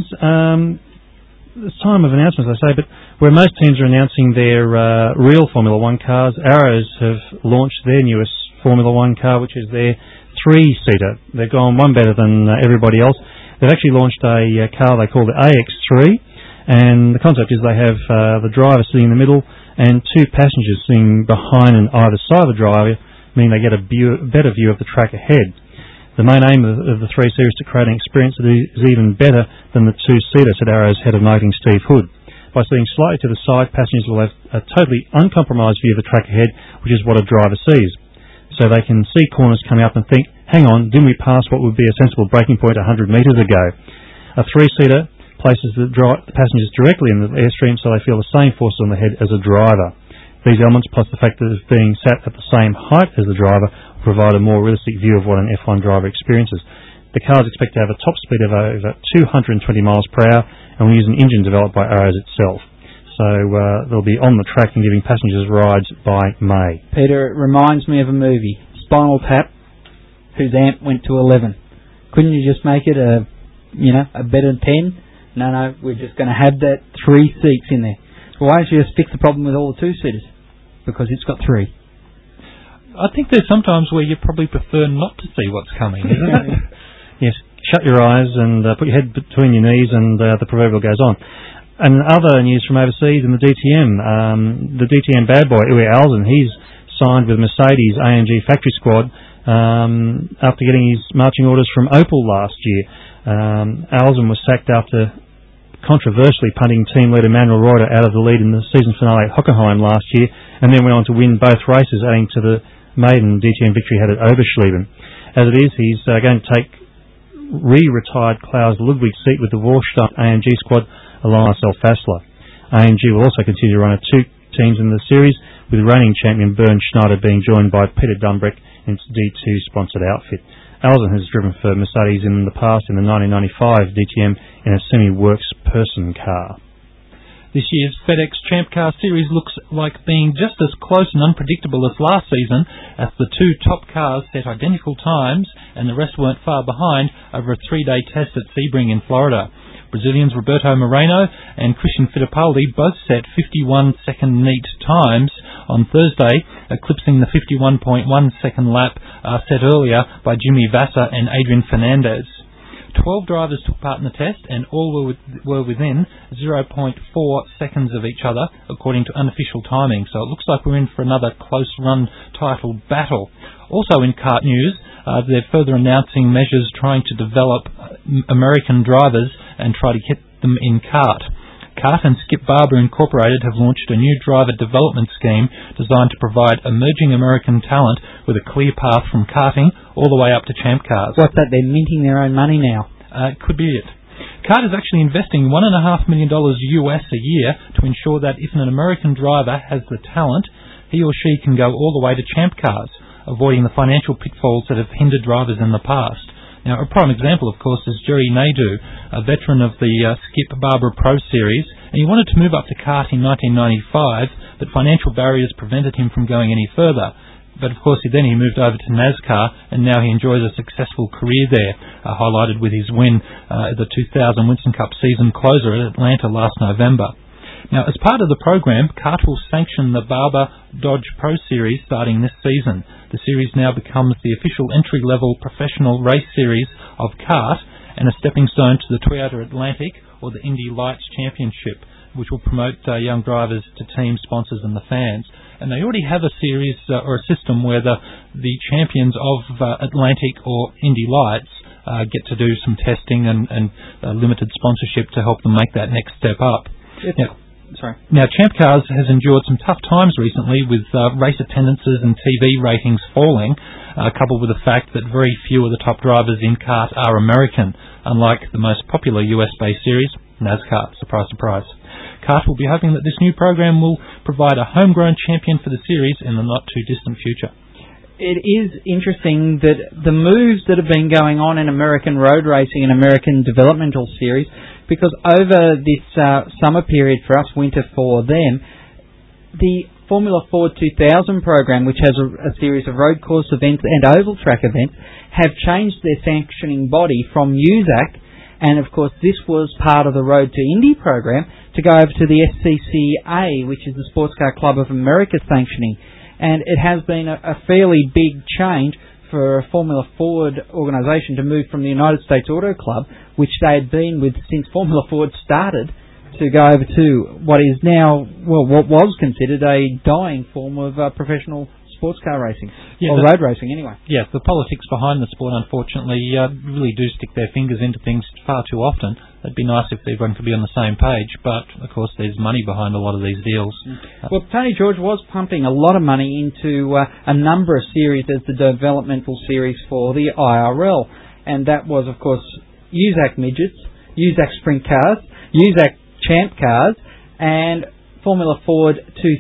it's time of announcements, I say, but where most teams are announcing their real Formula One cars, Arrows have launched their newest Formula One car, which is their three-seater. They've gone one better than everybody else. They've actually launched a car they call the AX3, and the concept is they have the driver sitting in the middle and two passengers sitting behind and either side of the driver, meaning they get a better view of the track ahead. The main aim of the three-seater is to create an experience that is even better than the two-seater, said Arrow's head of marketing Steve Hood. By sitting slightly to the side, passengers will have a totally uncompromised view of the track ahead, which is what a driver sees. So they can see corners coming up and think, hang on, didn't we pass what would be a sensible braking point 100 metres ago? A three-seater places the passengers directly in the airstream so they feel the same forces on the head as a driver. These elements, plus the fact that it's being sat at the same height as the driver, will provide a more realistic view of what an F1 driver experiences. The car is expected to have a top speed of over 220 miles per hour and will use an engine developed by Arrows itself. So they'll be on the track and giving passengers rides by May. Peter, it reminds me of a movie, Spinal Tap, whose amp went to 11. Couldn't you just make it a better 10? No, we're just going to have that 3 seats in there. So why don't you just fix the problem with all the two-seaters? Because it's got 3. I think there's sometimes where you probably prefer not to see what's coming, isn't it? Yes, shut your eyes and put your head between your knees and the proverbial goes on. And other news from overseas in the DTM bad boy, Uwe Alzen, he's signed with Mercedes AMG factory squad after getting his marching orders from Opel last year. Alzen was sacked after controversially punting team leader Manuel Reuter out of the lead in the season finale at Hockenheim last year, and then went on to win both races, adding to the maiden DTM victory had at Oberschleben. As it is, he's going to take re-retired Klaus Ludwig's seat with the Warstein AMG squad along with Marcel Fassler. AMG will also continue to run 2 teams in the series, with reigning champion Bernd Schneider being joined by Peter Dunbreck in its D2 sponsored outfit. Alzen has driven for Mercedes in the past in the 1995 DTM in a semi-works person car. This year's FedEx Champ Car Series looks like being just as close and unpredictable as last season, as the 2 top cars set identical times and the rest weren't far behind over a 3-day test at Sebring in Florida. Brazilians Roberto Moreno and Christian Fittipaldi both set 51-second neat times on Thursday, eclipsing the 51.1-second lap set earlier by Jimmy Vasser and Adrian Fernandez. 12 drivers took part in the test and all were within 0.4 seconds of each other, according to unofficial timing. So it looks like we're in for another close-run title battle. Also in kart news, they're further announcing measures trying to develop American drivers and try to get them in kart. Kart and Skip Barber Incorporated have launched a new driver development scheme designed to provide emerging American talent with a clear path from karting all the way up to champ cars. What's that? They're minting their own money now. Could be it. Kart is actually investing $1.5 million US a year to ensure that if an American driver has the talent, he or she can go all the way to champ cars, avoiding the financial pitfalls that have hindered drivers in the past. Now, a prime example, of course, is Jerry Naidoo, a veteran of the Skip Barber Pro Series, and he wanted to move up to kart in 1995, but financial barriers prevented him from going any further. But of course, then he moved over to NASCAR, and now he enjoys a successful career there, highlighted with his win at the 2000 Winston Cup season closer at Atlanta last November. Now, as part of the program, CART will sanction the Barber Dodge Pro Series starting this season. The series now becomes the official entry-level professional race series of CART and a stepping stone to the Toyota Atlantic or the Indy Lights Championship, which will promote young drivers to team sponsors and the fans. And they already have a series or a system where the champions of Atlantic or Indy Lights get to do some testing and limited sponsorship to help them make that next step up. Now, Champ Cars has endured some tough times recently with race attendances and TV ratings falling, coupled with the fact that very few of the top drivers in CART are American, unlike the most popular US-based series, NASCAR. Surprise, surprise. CART will be hoping that this new program will provide a homegrown champion for the series in the not-too-distant future. It is interesting that the moves that have been going on in American road racing and American developmental series, because over this summer period for us, winter for them, the Formula Ford 2000 program, which has a series of road course events and oval track events, have changed their sanctioning body from USAC, and of course this was part of the Road to Indy program, to go over to the SCCA, which is the Sports Car Club of America sanctioning. And it has been a fairly big change for a Formula Ford organisation to move from the United States Auto Club, which they had been with since Formula Ford started, to go over to what is now, well, what was considered a dying form of professional sports car racing, or road racing anyway. Yeah, the politics behind the sport, unfortunately, really do stick their fingers into things far too often. It'd be nice if everyone could be on the same page, but of course there's money behind a lot of these deals. Well, Tony George was pumping a lot of money into a number of series as the developmental series for the IRL, and that was, of course, USAC Midgets, USAC Sprint Cars, USAC Champ Cars, and Formula Ford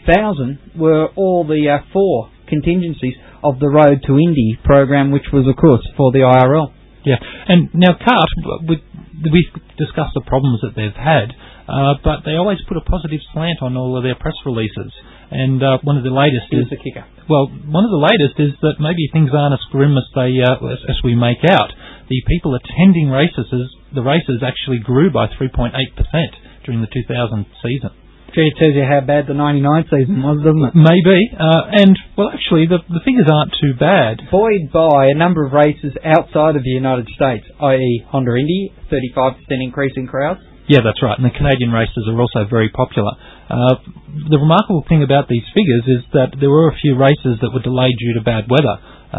2000 were all the four contingencies of the Road to Indy program, which was, of course, for the IRL. Yeah, and now CART, we've discussed the problems that they've had, but they always put a positive slant on all of their press releases. And one of the latest is the kicker. Well, one of the latest is that maybe things aren't as grim as as we make out. The people attending the races actually grew by 3.8% during the 2000 season. Gee, it tells you how bad the 99 season was, doesn't it? Maybe. And, well, actually, the figures aren't too bad. Buoyed by a number of races outside of the United States, i.e. Honda Indy, 35% increase in crowds. Yeah, that's right. And the Canadian races are also very popular. The remarkable thing about these figures is that there were a few races that were delayed due to bad weather.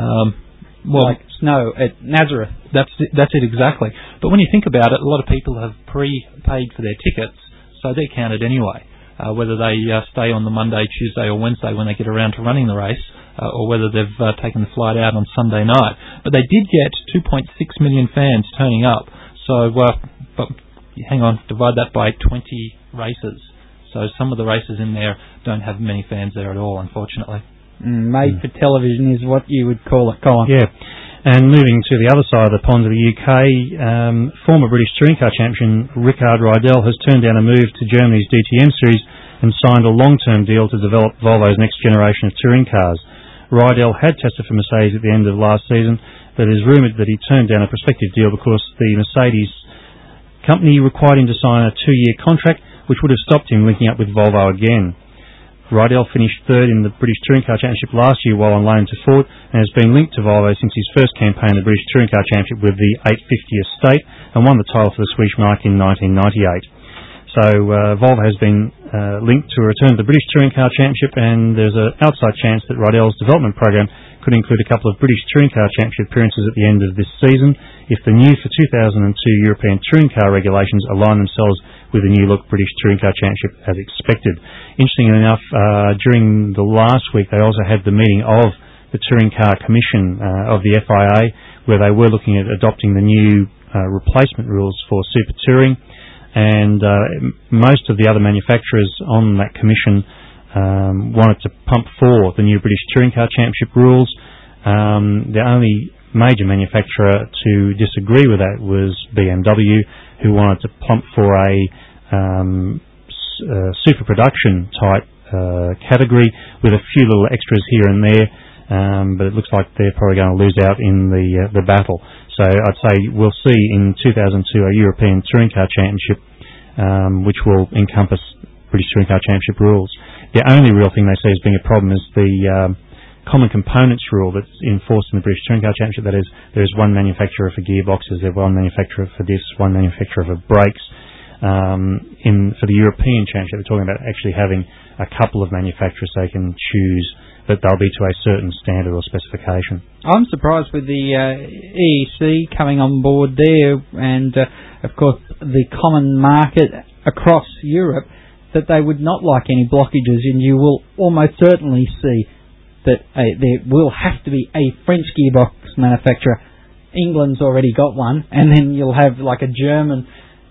Like snow at Nazareth. That's it exactly. But when you think about it, a lot of people have prepaid for their tickets, so they're counted anyway. Whether they stay on the Monday, Tuesday or Wednesday when they get around to running the race, or whether they've taken the flight out on Sunday night. But they did get 2.6 million fans turning up. So, but hang on, divide that by 20 races. So some of the races in there don't have many fans there at all, unfortunately. Made for television is what you would call it, Colin. Yeah. And moving to the other side of the pond of the UK, former British Touring Car Champion Rickard Rydell has turned down a move to Germany's DTM series and signed a long-term deal to develop Volvo's next generation of touring cars. Rydell had tested for Mercedes at the end of last season, but it is rumoured that he turned down a prospective deal because the Mercedes company required him to sign a 2-year contract, which would have stopped him linking up with Volvo again. Rydell finished third in the British Touring Car Championship last year while on loan to Ford and has been linked to Volvo since his first campaign in the British Touring Car Championship with the 850 Estate and won the title for the Swedish marque in 1998. So Volvo has been linked to a return to the British Touring Car Championship, and there's an outside chance that Rydell's development program could include a couple of British Touring Car Championship appearances at the end of this season if the new for 2002 European Touring Car regulations align themselves with the new look British Touring Car Championship as expected. Interestingly enough, during the last week they also had the meeting of the Touring Car Commission of the FIA, where they were looking at adopting the new replacement rules for Super Touring, and most of the other manufacturers on that commission wanted to pump for the new British Touring Car Championship rules. The only major manufacturer to disagree with that was BMW, who wanted to pump for a super production type category with a few little extras here and there. but it looks like they're probably going to lose out in the battle. So I'd say we'll see in 2002 a European Touring Car Championship, which will encompass British Touring Car Championship rules. The only real thing they see as being a problem is the common components rule that's enforced in the British Touring Car Championship. That is, there is one manufacturer for gearboxes, there's one manufacturer for discs, one manufacturer for brakes. For the European Championship, they're talking about actually having a couple of manufacturers they can choose, but they'll be to a certain standard or specification. I'm surprised with the EEC coming on board there, and of course the common market across Europe, that they would not like any blockages, and you will almost certainly see that there will have to be a French gearbox manufacturer. England's already got one, and then you'll have like a German,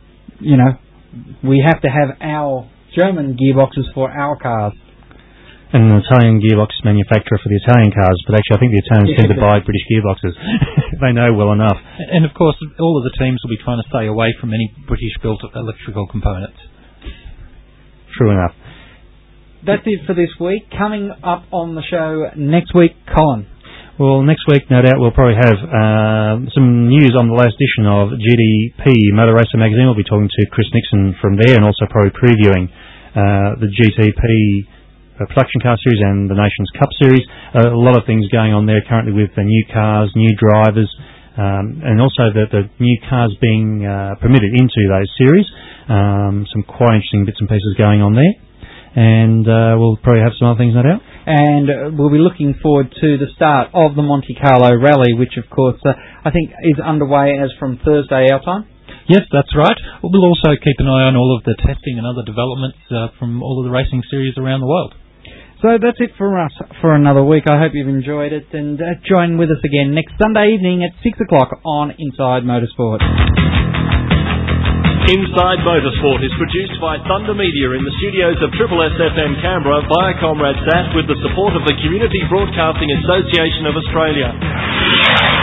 we have to have our German gearboxes for our cars. And an Italian gearbox manufacturer for the Italian cars, but actually I think the Italians tend to buy British gearboxes. They know well enough. And of course, all of the teams will be trying to stay away from any British-built electrical components. True enough. That's it for this week. Coming up on the show next week, Colin. Well, next week, no doubt, we'll probably have some news on the latest edition of GDP Motor Racer Magazine. We'll be talking to Chris Nixon from there, and also probably previewing the GTP Production Car Series and the Nations Cup Series. A lot of things going on there currently with the new cars, new drivers, and also the new cars being permitted into those series. Some quite interesting bits and pieces going on there. And we'll probably have some other things, no doubt. And we'll be looking forward to the start of the Monte Carlo Rally, which of course I think is underway as from Thursday our time. Yes, that's right. We'll also keep an eye on all of the testing and other developments from all of the racing series around the world. So that's it for us for another week. I hope you've enjoyed it, and join with us again next Sunday evening at 6 o'clock on Inside Motorsport. Inside Motorsport is produced by Thunder Media in the studios of Triple S FM Canberra via Comrade SAT with the support of the Community Broadcasting Association of Australia.